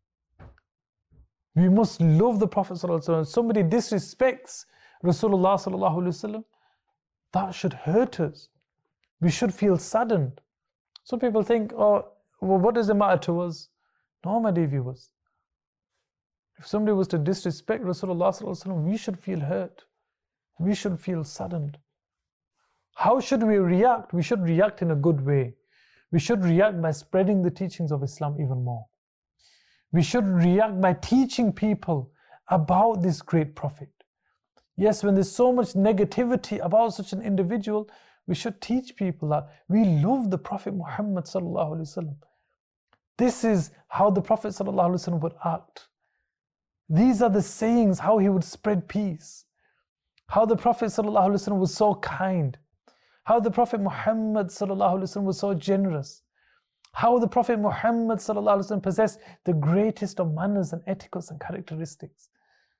We must love the Prophet sallallahu alaihi wasallam. If somebody disrespects Rasulullah sallallahu alaihi wasallam, that should hurt us. We should feel saddened. Some people think, oh, well, what does it matter to us? No, my dear viewers. If somebody was to disrespect Rasulullah sallallahu alaihi wasallam, we should feel hurt. We should feel saddened. How should we react? We should react in a good way. We should react by spreading the teachings of Islam even more. We should react by teaching people about this great Prophet. Yes, when there's so much negativity about such an individual, we should teach people that we love the Prophet Muhammad sallallahu alaihi wasallam. This is how the Prophet sallallahu alaihi wasallam would act. These are the sayings, how he would spread peace. How the Prophet sallallahu alaihi wasallam was so kind. How the Prophet Muhammad sallallahu alaihi wasallam was so generous. How the Prophet Muhammad sallallahu alaihi wasallam possessed the greatest of manners and etiquettes and characteristics.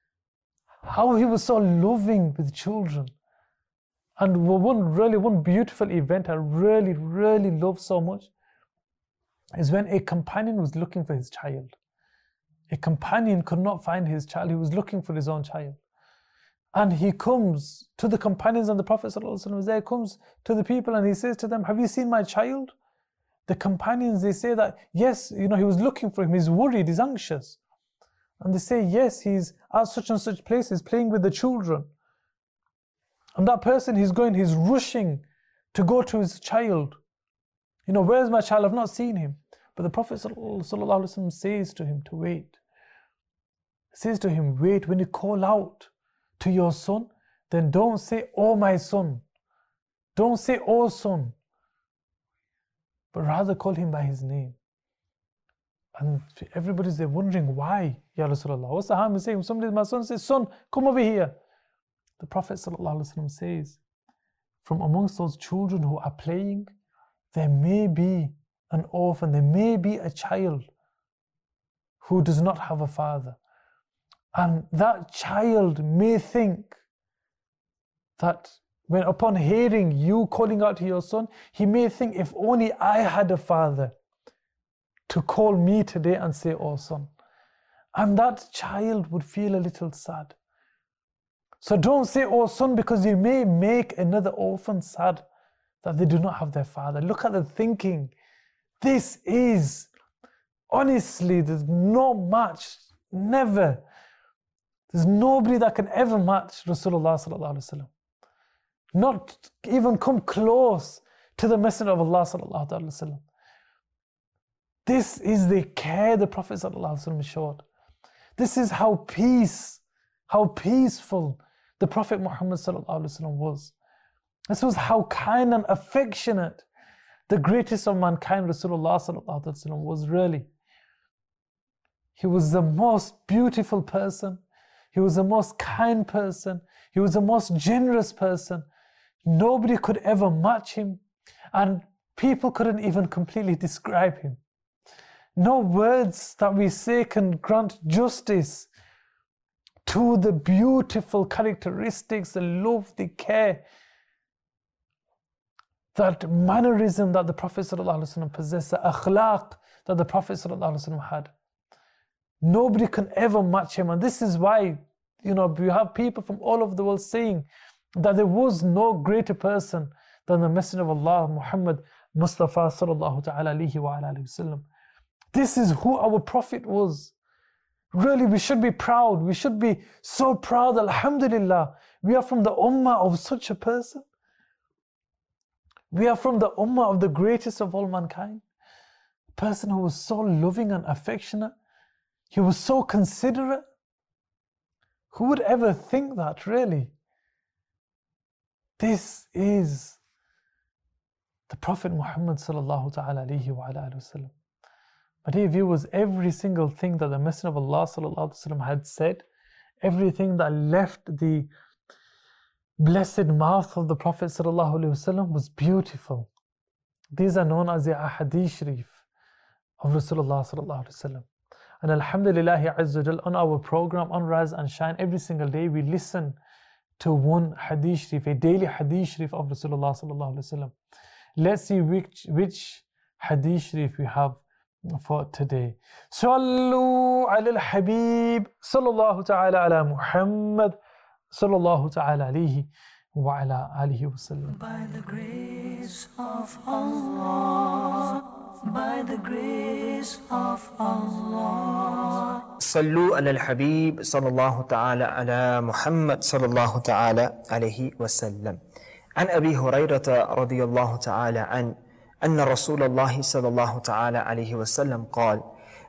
How he was so loving with children. And one beautiful event I really love so much is when a companion was looking for his child. A companion could not find his child. He was looking for his own child. And he comes to the companions, and the Prophet ﷺ was there, comes to the people and he says to them, have you seen my child? The companions, they say that, yes, he was looking for him, he's worried, he's anxious. And they say, yes, he's at such and such places playing with the children. And that person, he's rushing to go to his child. Where's my child? I've not seen him. But the Prophet ﷺ says to him to wait. Says to him, wait, when you call out to your son, then don't say, oh my son. Don't say, oh son. But rather call him by his name. And everybody's there wondering, why, Ya Rasulullah? What's the harm in saying, somebody, my son says, son, come over here. The Prophet ﷺ says, from amongst those children who are playing, there may be an orphan, there may be a child who does not have a father. And that child may think that when upon hearing you calling out to your son, he may think, if only I had a father to call me today and say, oh son. And that child would feel a little sad. So don't say, oh son, because you may make another orphan sad that they do not have their father. Look at the thinking. This is, honestly, there's no match, never. There's nobody that can ever match Rasulullah sallallahu alaihi wasallam. Not even come close to the Messenger of Allah sallallahu alaihi wasallam. This is the care the Prophet sallallahu alaihi wasallam showed. This is how peaceful the Prophet Muhammad sallallahu alaihi wasallam was. This was how kind and affectionate the greatest of mankind, Rasulullah sallallahu alaihi wasallam, was really. He was the most beautiful person. He was the most kind person. He was the most generous person. Nobody could ever match him. And people couldn't even completely describe him. No words that we say can grant justice to the beautiful characteristics, the love, the care, that mannerism that the Prophet ﷺ possessed, the akhlaq that the Prophet ﷺ had. Nobody can ever match him. And this is why, we have people from all over the world saying that there was no greater person than the Messenger of Allah, Muhammad Mustafa sallallahu ta'ala alayhi wa alayhi wasallam. This is who our Prophet was. Really, we should be proud. We should be so proud. Alhamdulillah, we are from the ummah of such a person. We are from the ummah of the greatest of all mankind. A person who was so loving and affectionate. He was so considerate. Who would ever think that, really? This is the Prophet Muhammad sallallahu ta'ala alayhi wa alayhi wa sallam. But dear viewers, every single thing that the Messenger of Allah sallallahu alayhi wa sallam had said, everything that left the blessed mouth of the Prophet sallallahu alayhi wa sallam was beautiful. These are known as the ahadith sharif of Rasulullah sallallahu alayhi wa sallam. And alhamdulillah azza wa jal, on our program, on Rise and Shine, every single day we listen to one hadith sharif, a daily hadith sharif of Rasulullah sallallahu alayhi wa sallam. Let's see which hadith sharif we have for today. Sallu ala al-habib sallallahu ta'ala ala Muhammad sallallahu ta'ala alayhi wa ala alihi wa sallam. By the grace of Allah, by the grace of Allah. صلوا على الحبيب صلى الله تعالى على محمد صلى الله تعالى عليه وسلم. عن أبي هريرة رضي الله تعالى عنه أن رسول الله صلى الله تعالى عليه وسلم قال: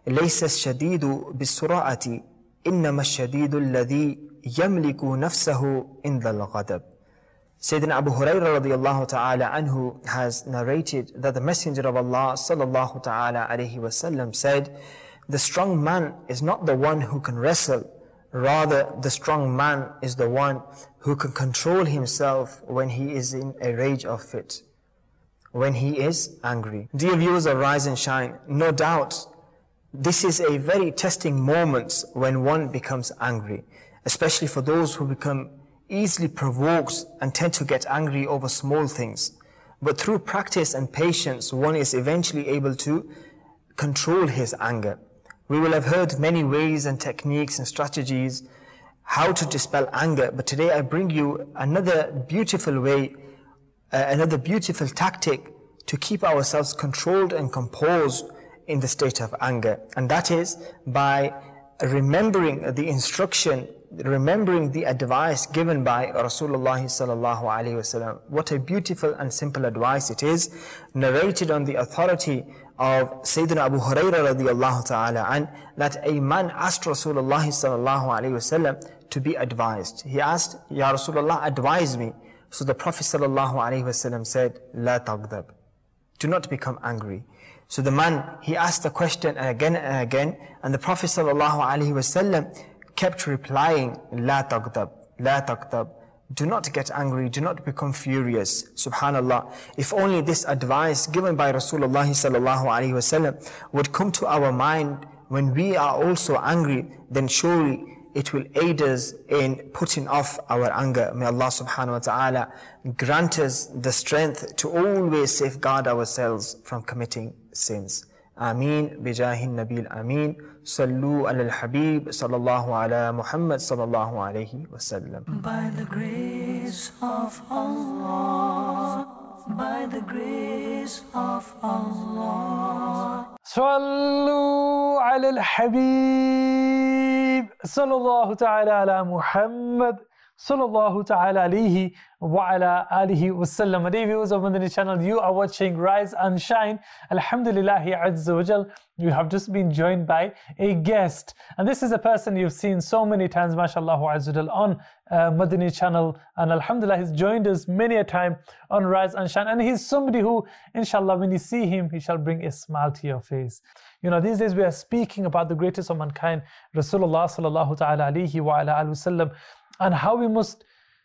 ليس الشديد بالسرعة إنما الشديد الذي يملك نفسه عند الغضب. Sayyidina Abu Hurairah radiyallahu ta'ala anhu has narrated that the Messenger of Allah sallallahu ta'ala alayhi wasallam said, the strong man is not the one who can wrestle, rather the strong man is the one who can control himself when he is in a rage of fit, when he is angry. Dear viewers of Rise and Shine, no doubt this is a very testing moment when one becomes angry, especially for those who become easily provoked and tend to get angry over small things. But through practice and patience, one is eventually able to control his anger. We will have heard many ways and techniques and strategies how to dispel anger, but today I bring you another beautiful way, another beautiful tactic to keep ourselves controlled and composed in the state of anger. And that is by remembering the instruction, remembering the advice given by Rasulullah sallallahu alaihi wasallam. What a beautiful and simple advice it is, narrated on the authority of Sayyidina Abu Hurairah radiyallahu ta'ala, and that a man asked Rasulullah sallallahu alaihi wasallam to be advised. He asked, Ya Rasulullah, advise me. So the Prophet sallallahu alaihi wasallam said, La taghdab, do not become angry. So the man, he asked the question again and again, and the Prophet sallallahu alaihi wasallam kept replying, La taghdab, La taghdab, do not get angry, do not become furious. Subhanallah, if only this advice given by Rasulullah sallallahu alaihi wasallam would come to our mind when we are also angry, then surely it will aid us in putting off our anger. May Allah subhanahu wa ta'ala grant us the strength to always safeguard ourselves from committing sins. Ameen bijahin nabil ameen. Sallu ala al-habib sallallahu ala Muhammad sallallahu alayhi wa sallam. By the grace of Allah, by the grace of Allah. Sallu ala al-habib sallallahu ta'ala ala Muhammad sallallahu ta'ala alayhi wa ala alihi wa sallam. Dear viewers of Madani channel, you are watching Rise and Shine. Alhamdulillahi Azza wa Jal. You have just been joined by a guest, and this is a person you've seen so many times, mashallah azza wa Jal, on Madani channel, and alhamdulillah he's joined us many a time on Rise and Shine, and he's somebody who, inshallah, when you see him, he shall bring a smile to your face. You know, these days we are speaking about the greatest of mankind, Rasulullah sallallahu ta'ala alayhi wa ala alihi wa sallam, and how we must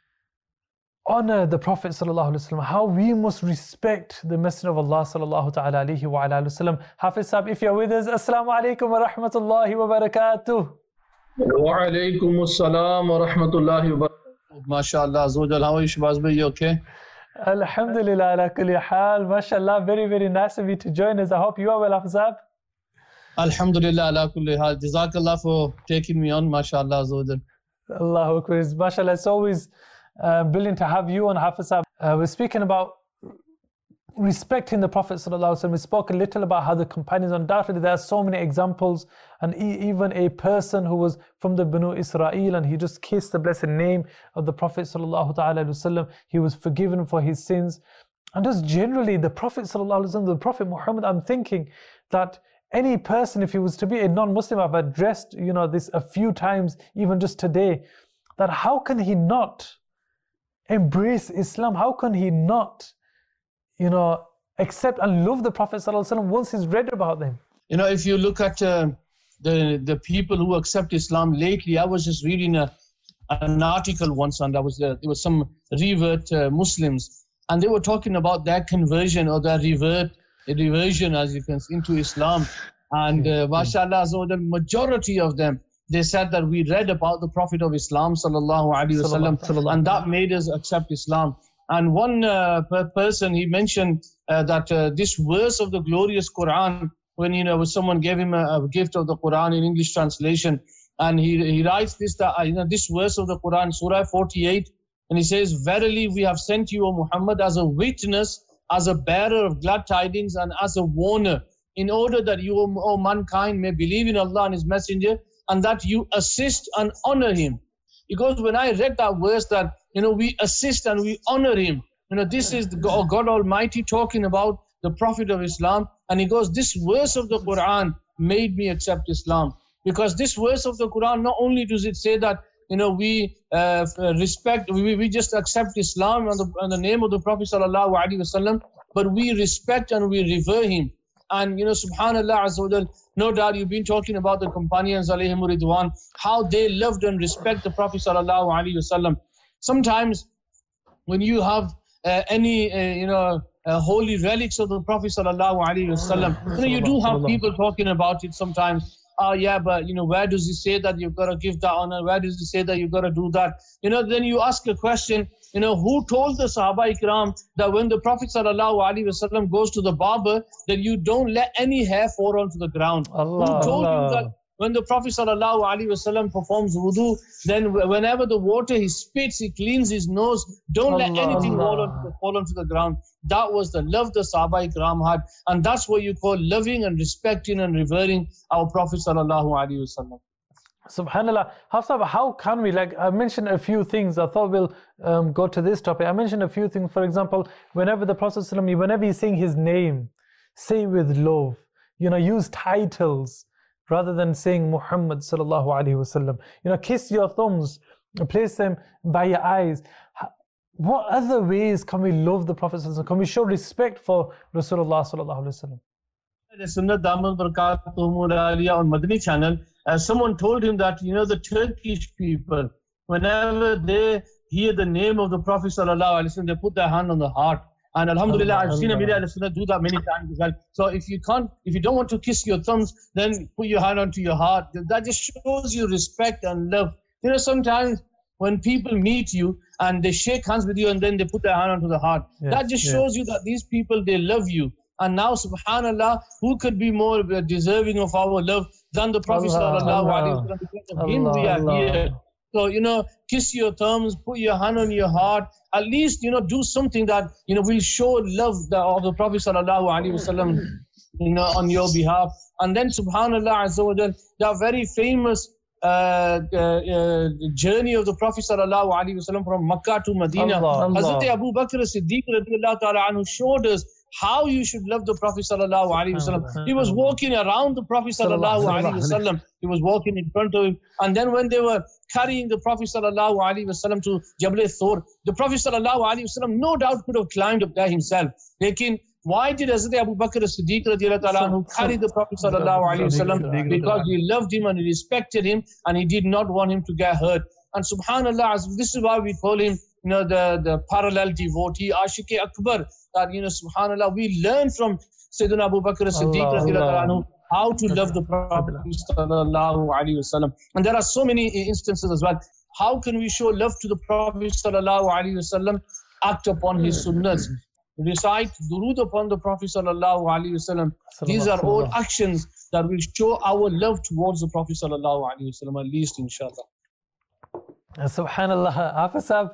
honor the Prophet sallallahu alaihi wasallam, how we must respect the Messenger of Allah sallallahu ta'ala alaihi wa alihi wasallam. Hafiz Sahib, if you're with us, Assalamu alaikum wa rahmatullahi wa barakatuh. Wa alaikum assalam wa rahmatullahi wa barakatuh. MashaAllah, Azawajal, how are you, Shabazz bhai? You okay? Alhamdulillah, ala kulli hal. MashaAllah, very, very nice of you to join us. I hope you are well, Hafiz Sahib. Alhamdulillah, ala kulli hal. Jazakallah for taking me on, MashaAllah, Azawajal. Allahu Akbar. MashaAllah, it's always brilliant to have you on, Hafiz Sahib. We're speaking about respecting the Prophet ﷺ. We spoke a little about how the companions, undoubtedly there are so many examples, and even a person who was from the Banu Israel and he just kissed the blessed name of the Prophet ﷺ, he was forgiven for his sins. And just generally the Prophet ﷺ, the Prophet Muhammad, I'm thinking that any person, if he was to be a non-Muslim, I've addressed this a few times, even just today, that how can he not embrace Islam? How can he not, accept and love the Prophet ﷺ once he's read about them? If you look at the people who accept Islam lately, I was just reading an article once, and there was some revert Muslims, and they were talking about their conversion or their reversion, as you can see, into Islam. And mashallah, so the majority of them, they said that we read about the Prophet of Islam sallallahu alaihi wasallam, and that made us accept Islam. And one person, he mentioned that this verse of the glorious Quran, when someone gave him a gift of the Quran in English translation, and he writes this this verse of the Quran, Surah 48, and he says, "Verily we have sent you, O Muhammad, as a witness, as a bearer of glad tidings, and as a warner, in order that you, O mankind, may believe in Allah and His Messenger, and that you assist and honor Him." Because when I read that verse, that we assist and we honor Him, this is God Almighty talking about the Prophet of Islam, and he goes, this verse of the Quran made me accept Islam. Because this verse of the Quran, not only does it say that, we respect, we just accept Islam on the name of the Prophet sallallahu alaihi wasallam, but we respect and we revere him. And subhanallah azza wa jal, no doubt you've been talking about the companions alayhim ridwan, how they loved and respect the Prophet sallallahu alaihi wasallam. Sometimes when you have any holy relics of the Prophet sallallahu alaihi wasallam, you do have people talking about it sometimes. Yeah, but where does he say that you've got to give that honor? Where does he say that you've got to do that? Then you ask a question, who told the Sahaba Ikram that when the Prophet sallallahu alaihi wasallam goes to the barber, that you don't let any hair fall onto the ground? Who told you that when the Prophet sallallahu alaihi wasallam performs wudu, then whenever the water he spits, he cleans his nose, don't let anything fall onto the ground? That was the love the Sahaba Ikram had, and that's what you call loving and respecting and revering our Prophet sallallahu alaihi wasallam. Subhanallah. Hafsa, how can we, I mentioned a few things. I thought we'll go to this topic. I mentioned a few things. For example, whenever the Prophet ﷺ, whenever he's saying his name, say with love, use titles rather than saying Muhammad sallallahu alaihi wasallam. Kiss your thumbs, place them by your eyes. What other ways can we love the Prophet sallallahu alaihi wasallam? Can we show respect for Rasulullah sallallahu alaihi wasallam? The Sunnat Damat Barakatuhum Aliyah on Madani channel, someone told him that the Turkish people, whenever they hear the name of the Prophet sallallahu alaihi wasallam, they put their hand on the heart. And alhamdulillah, I've seen Amir al-Sunnah do that many times as well. So if you don't want to kiss your thumbs, then put your hand onto your heart. That just shows you respect and love. Sometimes when people meet you and they shake hands with you and then they put their hand onto the heart, that just shows you that these people, they love you. And now, subhanallah, who could be more deserving of our love than the Prophet sallallahu alaihi wasallam? Because of him we are here. So, kiss your thumbs, put your hand on your heart. At least, do something that, will show love of the Prophet sallallahu alaihi wasallam, on your behalf. And then, subhanallah azza wa jal, that very famous journey of the Prophet sallallahu alaihi wasallam from Makkah to Medina. Hazrat Abu Bakr as-Siddiq radiyallahu ta'ala anhu showed us how you should love the Prophet sallallahu alaihi wasallam. He was walking around the Prophet sallallahu alaihi wasallam. He was walking in front of him. And then when they were carrying the Prophet sallallahu alaihi wasallam to Jabal Thur, the Prophet sallallahu alaihi wasallam no doubt could have climbed up there himself. Lekin, why did Hazrat Abu Bakr as-Siddiq radiyallahu ta'ala carry the Prophet sallallahu alaihi wasallam? Because he loved him and he respected him and he did not want him to get hurt. And subhanallah, this is why we call him, the parallel devotee, Ashiq Akbar. That, subhanallah, we learn from Sayyidina Abu Bakr as-Siddiq radiyallahu anhu how to love the Prophet sallallahu alaihi wasallam. And there are so many instances as well. How can we show love to the Prophet sallallahu alaihi wasallam? Act upon his sunnahs. Recite durood upon the Prophet sallallahu alaihi wasallam. These are all actions that will show our love towards the Prophet sallallahu alaihi wasallam, at least, inshallah. Subhanallah. Hafsab,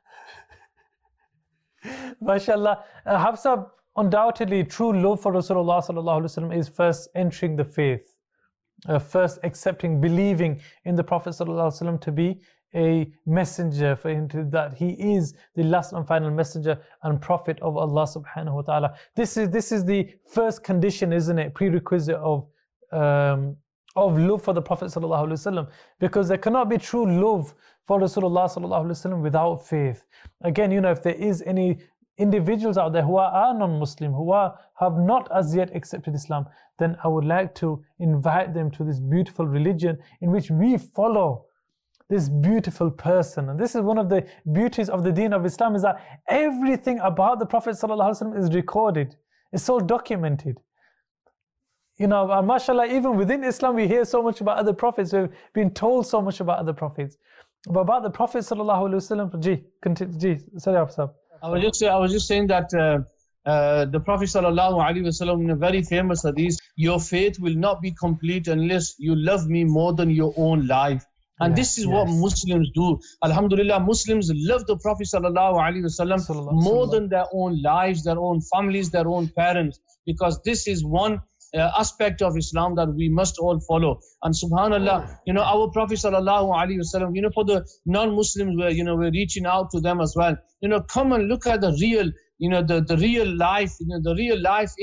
mashallah. Hafsab, undoubtedly true love for Rasulullah sallallahu alaihi wasallam is first entering the faith, first accepting, believing in the Prophet sallallahu alaihi wasallam to be a messenger, for him that he is the last and final messenger and prophet of Allah subhanahu wa ta'ala. This is the first condition, isn't it? Prerequisite of love for the Prophet sallallahu alaihi wasallam, because there cannot be true love for Rasulullah sallallahu alaihi wasallam without faith. Again, if there is any individuals out there who are non-Muslim, who have not as yet accepted Islam, then I would like to invite them to this beautiful religion in which we follow this beautiful person. And this is one of the beauties of the deen of Islam, is that everything about the Prophet ﷺ is recorded. It's all documented. And mashallah, even within Islam we hear so much about other prophets. We've been told so much about other prophets. But about the Prophet ﷺ, continue. I was just saying that the Prophet sallallahu alaihi wasallam, in a very famous hadith, your faith will not be complete unless you love me more than your own life. And this is what Muslims do. Alhamdulillah, Muslims love the Prophet sallallahu alaihi wasallam more than their own lives, their own families, their own parents, because this is one aspect of Islam that we must all follow. And subhanallah, our Prophet sallallahu alaihi wasallam, for the non-Muslims, we're reaching out to them as well. Come and look at the real, the real life. The real life is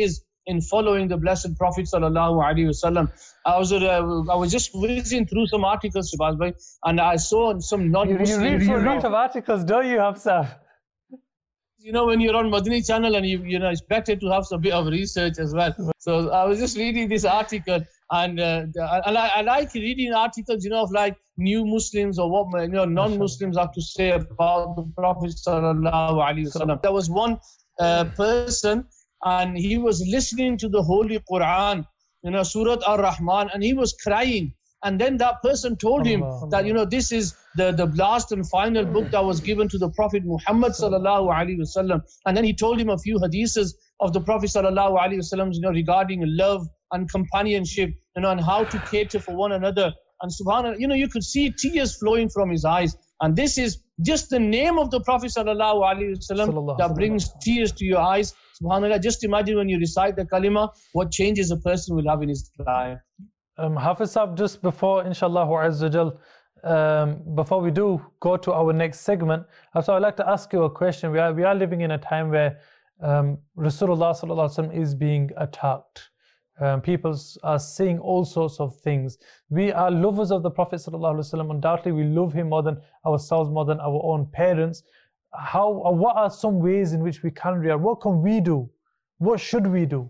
in following the blessed Prophet sallallahu alaihi wasallam. I was just whizzing through some articles, Shahbaz bhai, and I saw some non-Muslims. You read through a lot of articles, don't you, Hafsa? You know, when you're on Madani channel, and you know, it's better to have some bit of research as well. So I was just reading this article, and I like reading articles, you know, of like new Muslims or what, you know, non-Muslims have to say about the Prophet sallallahu alaihi wasallam. There was one person, and he was listening to the Holy Quran, you know, Surah Ar-Rahman, and he was crying. And then that person told him that, you know, this is the last and final book that was given to the Prophet Muhammad sallallahu alaihi wasallam. And then he told him a few hadiths of the Prophet sallallahu alaihi wasallam, you know, regarding love and companionship, you know, and how to cater for one another. And subhanAllah, you know, you could see tears flowing from his eyes. And this is just the name of the Prophet sallallahu alaihi wasallam that brings tears to your eyes. SubhanAllah, just imagine when you recite the kalima, what changes a person will have in his life. Hafiz Saab, just before, inshallah Azzawajal, before we do go to our next segment, so I'd like to ask you a question. We are living in a time where Rasulullah sallallahu alaihi wasallam is being attacked. People are saying all sorts of things. We are lovers of the Prophet sallallahu alaihi wasallam. Undoubtedly, we love him more than ourselves, more than our own parents. What are some ways in which we can react? What can we do? What should we do?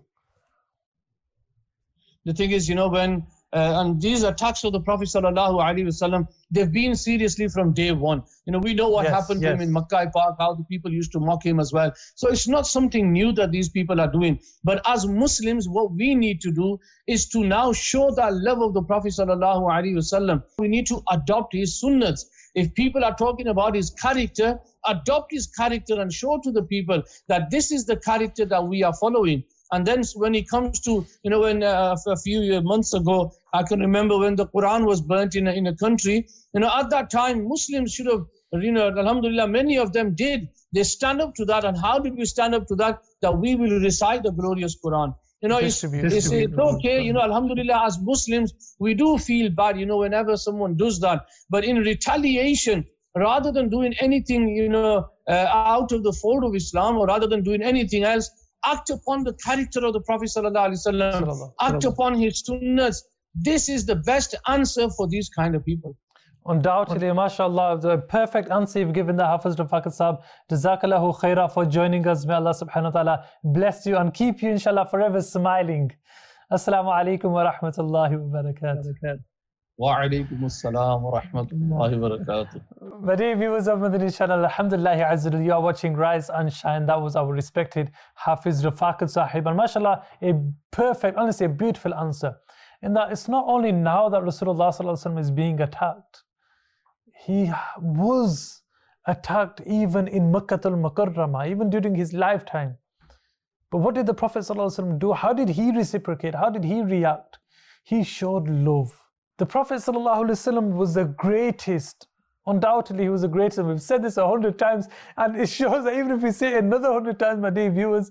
The thing is, you know, when and these attacks of the Prophet sallallahu alaihi wasallam, they've been seriously from day one. You know, we know what happened to him in Makkah Park, how the people used to mock him as well. So it's not something new that these people are doing. But as Muslims, what we need to do is to now show that love of the Prophet sallallahu alaihi wasallam. We need to adopt his sunnahs. If people are talking about his character, adopt his character and show to the people that this is the character that we are following. And then when it comes to, you know, when a few months ago, I can remember when the Quran was burnt in a country, you know, at that time, Muslims should have, you know, alhamdulillah, many of them did. They stand up to that. And how did we stand up to that? That we will recite the glorious Quran. You know, it's okay, you know, alhamdulillah, as Muslims, we do feel bad, you know, whenever someone does that. But in retaliation, rather than doing anything, you know, out of the fold of Islam, or rather than doing anything else, act upon the character of the Prophet sallallahu alaihi wasallam, act upon his sunnahs. This is the best answer for these kind of people. Undoubtedly, mashallah, the perfect answer you've given the Hafiz Rafaq Saab. Jazakallahu khairah for joining us. May Allah subhanahu wa ta'ala bless you and keep you, inshallah, forever smiling. Assalamu alaikum wa rahmatullahi wa barakatuh. Wa alaikum assalam wa rahmatullahi wa barakatuh. Dear viewers of Madani channel, alhamdulillah azzawajal, you are watching Rise and Shine. That was our respected Hafiz Rafaq Sahib. And mashallah, a perfect, honestly, a beautiful answer. In that it's not only now that Rasulullah sallallahu alaihi wasallam is being attacked. He was attacked even in Makkah al-Mukarramah, even during his lifetime. But what did the Prophet sallallahu alaihi wasallam do? How did he reciprocate? How did he react? He showed love. The Prophet ﷺ was the greatest. Undoubtedly, he was the greatest. We've said this 100 times, and it shows that even if we say another 100 times, my dear viewers,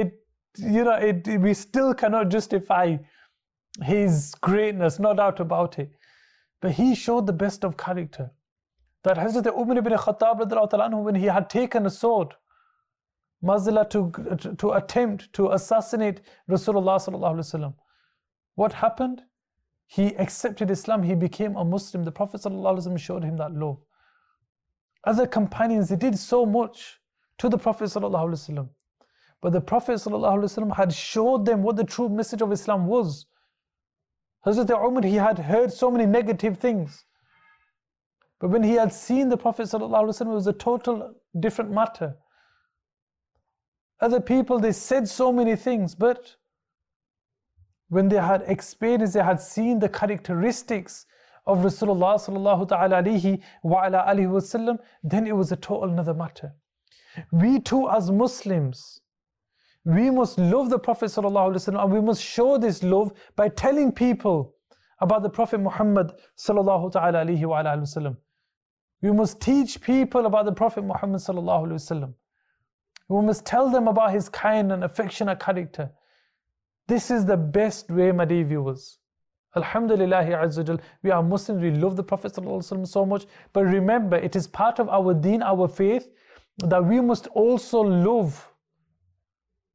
we still cannot justify his greatness, no doubt about it. But he showed the best of character. That Hazrat Umar ibn Khattab, when he had taken a sword, Mazla to attempt to assassinate Rasulullah ﷺ, what happened? He accepted Islam, he became a Muslim. The Prophet ﷺ showed him that love. Other companions, they did so much to the Prophet ﷺ. But the Prophet ﷺ had showed them what the true message of Islam was. Hazrat Umar, he had heard so many negative things. But when he had seen the Prophet ﷺ, it was a total different matter. Other people, they said so many things, but when they had experienced, they had seen the characteristics of Rasulullah sallallahu ta'ala alayhi wa ala alihi wasallam, then it was a total another matter. We too as Muslims, we must love the Prophet sallallahu alaihi wasallam, and we must show this love by telling people about the Prophet Muhammad sallallahu ta'ala alayhi wa ala alihi wasallam. We must teach people about the Prophet Muhammad sallallahu alaihi wasallam. We must tell them about his kind and affectionate character. This is the best way, my dear viewers. Alhamdulillah Azzawajal, we are Muslims, we love the Prophet ﷺ so much. But remember, it is part of our deen, our faith, that we must also love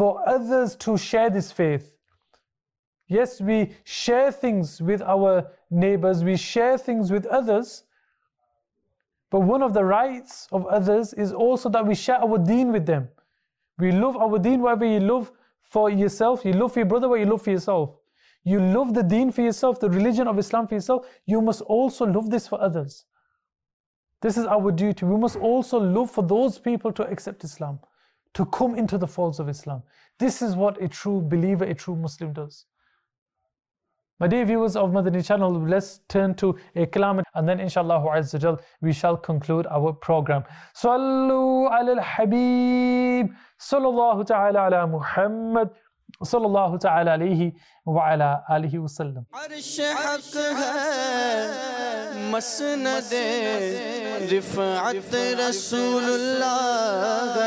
for others to share this faith. Yes, we share things with our neighbors, we share things with others, but one of the rights of others is also that we share our deen with them. We love our deen, whatever you love for yourself, you love for your brother, what you love for yourself. You love the deen for yourself, the religion of Islam for yourself, you must also love this for others. This is our duty. We must also love for those people to accept Islam, to come into the folds of Islam. This is what a true believer, a true Muslim does. My dear viewers of Madani channel, let's turn to a kalam and then inshallah azza jal we shall conclude our program. Sallu ala al-habib, sallallahu ta'ala ala Muhammad, sallallahu ta'ala alayhi wa ala alihi wa sallam. عرش حق ہے مسند رفعت رسول اللہ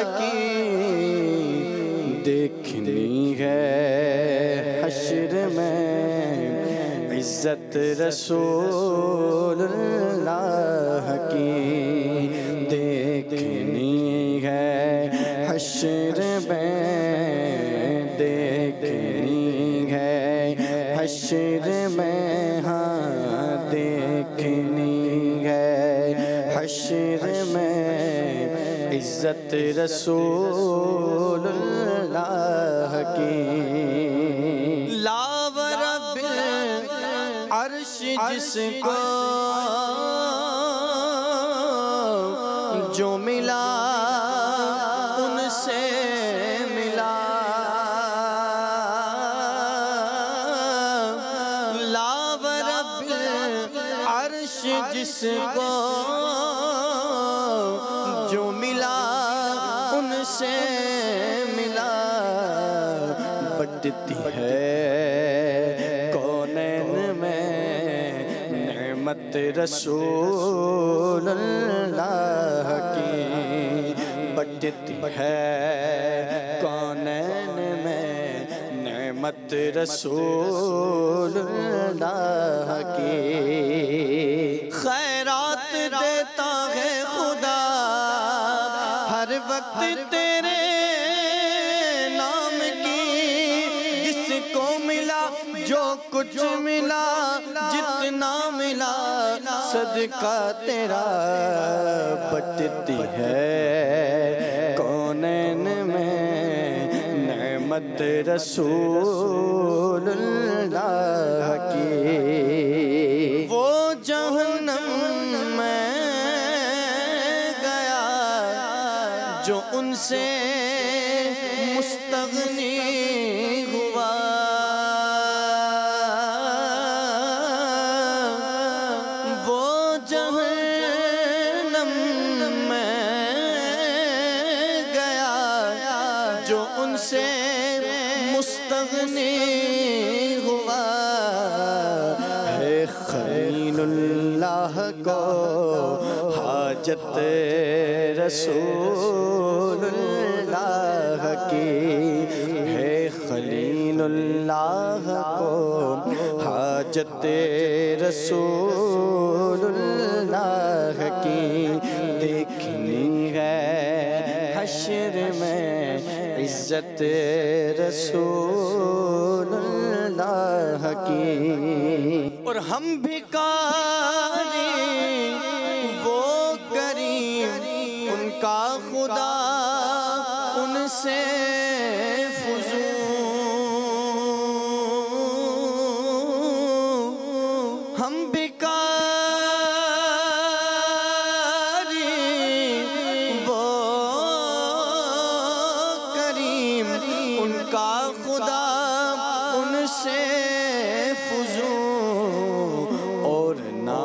کی دیکھنی ہے حشر میں عزت رسول اللہ کی دیکھنی ہے حشر میں دیکھنی ہے حشر میں ہاں دیکھنی ہے حشر میں عزت رسول اللہ کی لا ورب العرش جس کو جو ملا ان سے ملا لا ورب العرش جس کو جو ملا ان سے ملا بٹتی ہے کونین میں نعمت رسول اللہ کی بٹتی ہے کونین میں نعمت رسول اللہ کی خیرات دیتا ہے خدا ہر وقت تیرے نام کی جس کو ملا جو کچھ ملا جتنا ملا صدقہ تیرا بٹتی ہے کونین میں نعمت رسول اللہ کی وہ جہنم میں گیا جو ان سے مستغنی ہوا وہ جہنم میں گیا جو ان سے مستغنی ہوا ہے خلیل اللہ کو حاجت رسول اللہ کی ہے خلیل اللہ کو حاجت رسول اللہ کی دیکھنی ہے حشر میں عزت رسول اللہ کی اور ہم بھکاری وہ کریم ان کا خدا ان سے فزوں ہم بھکاری وہ کریم ان کا خدا ان سے فزوں اور نہ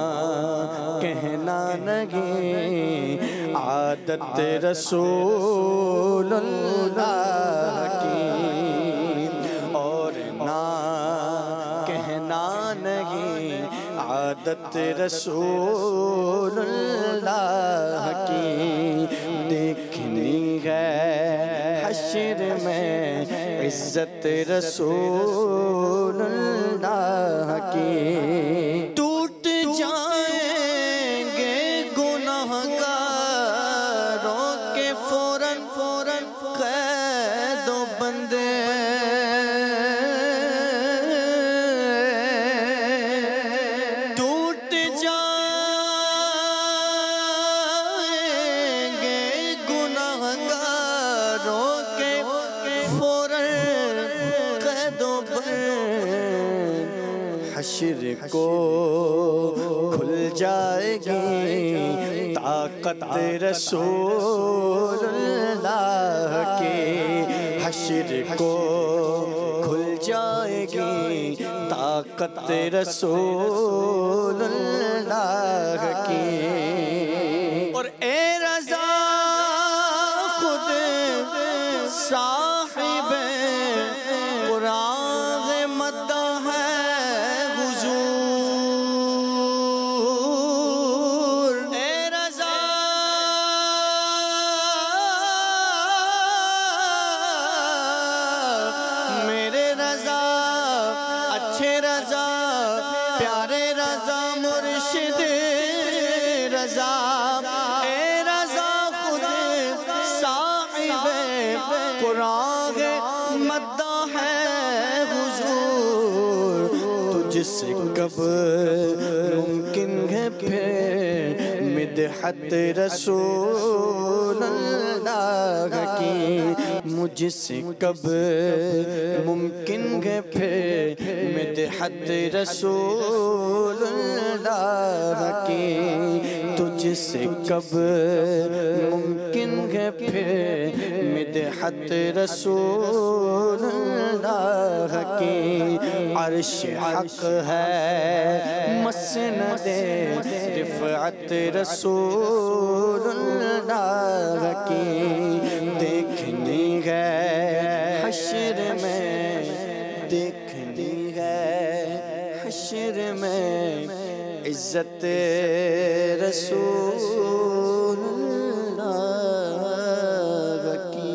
کہنا نہیں عادت رسول اللہ کی اور نہ کہنا نہیں عادت رسول اللہ کی دیکھنی ہے حشر میں عزت رسول اللہ کی ٹوٹ جائیں گے گناہگاروں کے فوراً قید و जाएगी ताकत रसूलुल्लाह की, हश्र को खुल जाएगी ताकत रसूलुल्लाह की। और ए रज़ा खुद साहिब कुरान मदह है हुजूर, ए रज़ा मेरे रज़ा अच्छे रज़ा प्यारे रज़ा मुर्शिद रज़ा, ए रज़ा खुद साहिब कुरान मदह है हुजूर, तुझसे कब मुमकिन है फिर मिदहत रसूलुल्लाह की, मुझसे कब मुमकिन है फिर मिदहत रसूलुल्लाह की, तुझसे कब मुमकिन है फिर मिदहत रसूलुल्लाह की। अर्श हक है मसनदे रिफ़अत रसूलुल्लाह की, देखनी है हश्र में, देखनी है हश्र में इज्जत रसूलुल्लाह की।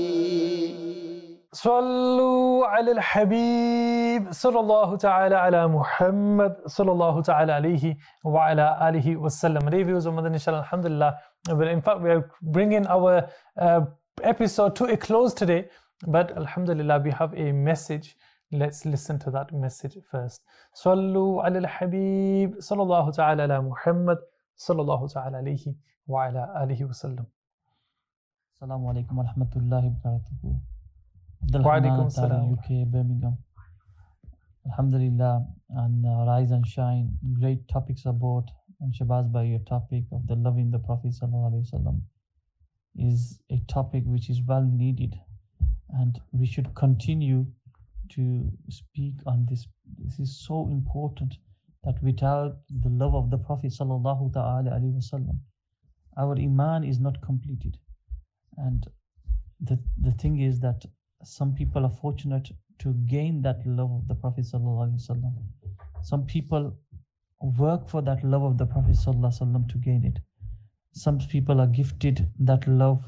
Sallu ala al-Habib sallallahu ta'ala ala Muhammad sallallahu ta'ala alayhi wa ala alihi wa sallam. Reviews of Madani inshallah, alhamdulillah. But in fact, we are bringing our episode to a close today. But alhamdulillah, we have a message. Let's listen to that message first. Sallu ala al-Habib sallallahu ta'ala ala Muhammad sallallahu ta'ala alayhi wa ala alihi wa sallam. Assalamu alaikum wa rahmatullahi wa barakatuh. Wa alaikum assalam. UK, Birmingham. Alhamdulillah, and Rise and Shine, great topics about, and Shabazz by your topic of the loving the Prophet sallallahu alaihi wasallam is a topic which is well needed, and we should continue to speak on this. This is so important that without the love of the Prophet sallallahu alaihi wasallam, our iman is not completed. And the thing is that some people are fortunate to gain that love of the Prophet sallallahu alaihi wasallam. Some people work for that love of the Prophet sallallahu alaihi wasallam to gain it. Some people are gifted that love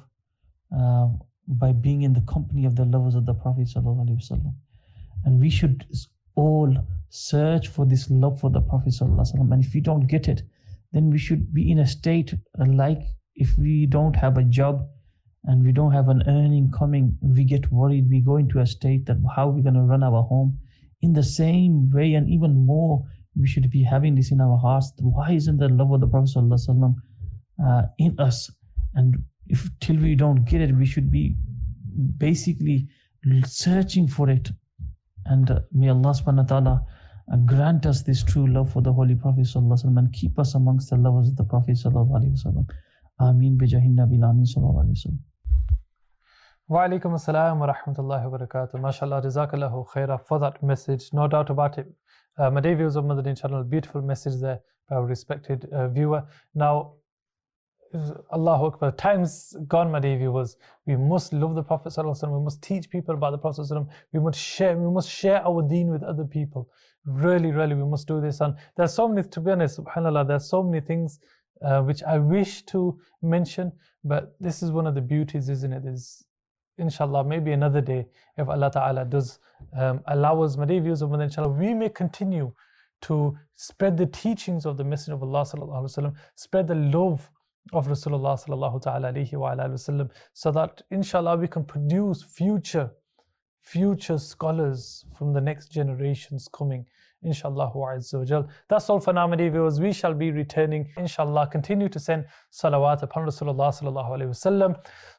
by being in the company of the lovers of the Prophet sallallahu alaihi wasallam. And we should all search for this love for the Prophet sallallahu alaihi wasallam. And if we don't get it, then we should be in a state like if we don't have a job and we don't have an earning coming, we get worried, we go into a state that how we're going to run our home. In the same way and even more, we should be having this in our hearts. Why isn't the love of the Prophet sallallahu alaihi wasallam in us? And if till we don't get it, we should be basically searching for it. And may Allah subhanahu wa ta'ala grant us this true love for the Holy Prophet sallallahu alaihi wasallam and keep us amongst the lovers of the Prophet sallallahu alaihi wasallam. Ameen bi jahin nabil amin sallallahu alaihi wasallam. Wa alaikum assalam wa rahmatullahi wa barakatuh. MashaAllah, jazakallahu khairah for that message. No doubt about it. My dear viewers of Madani channel, beautiful message there by our respected viewer. Now, Allahu Akbar, time's gone, my dear viewers. We must love the Prophet sallallahu alaihi wasallam. We must teach people about the Prophet sallallahu alaihi wasallam. We must share our deen with other people. Really, we must do this. And there's so many, to be honest, subhanAllah, there's so many things which I wish to mention, but this is one of the beauties, isn't it? Is inshallah, maybe another day, if Allah Ta'ala does allow us, my dear viewers of Madani channel, we may continue to spread the teachings of the Messenger of Allah sallallahu alaihi wasallam, spread the love of Rasulullah sallallahu ta'ala alayhi wa alihi wasallam, so that inshallah we can produce future scholars from the next generations coming, inshallah azza wa jal. That's all for now, my dear viewers. We shall be returning, inshallah. Continue to send salawat upon Rasulullah sallallahu alayhi wasallam.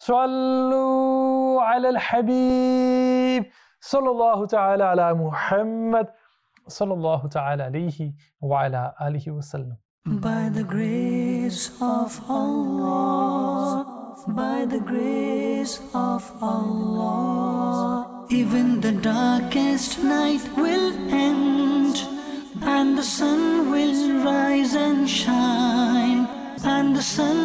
Sallu ala al-Habib sallallahu ta'ala ala Muhammad sallallahu ta'ala alayhi wa ala alihi wasallam. By the grace of Allah, by the grace of Allah, even the darkest night will end, and the sun will rise and shine, and the sun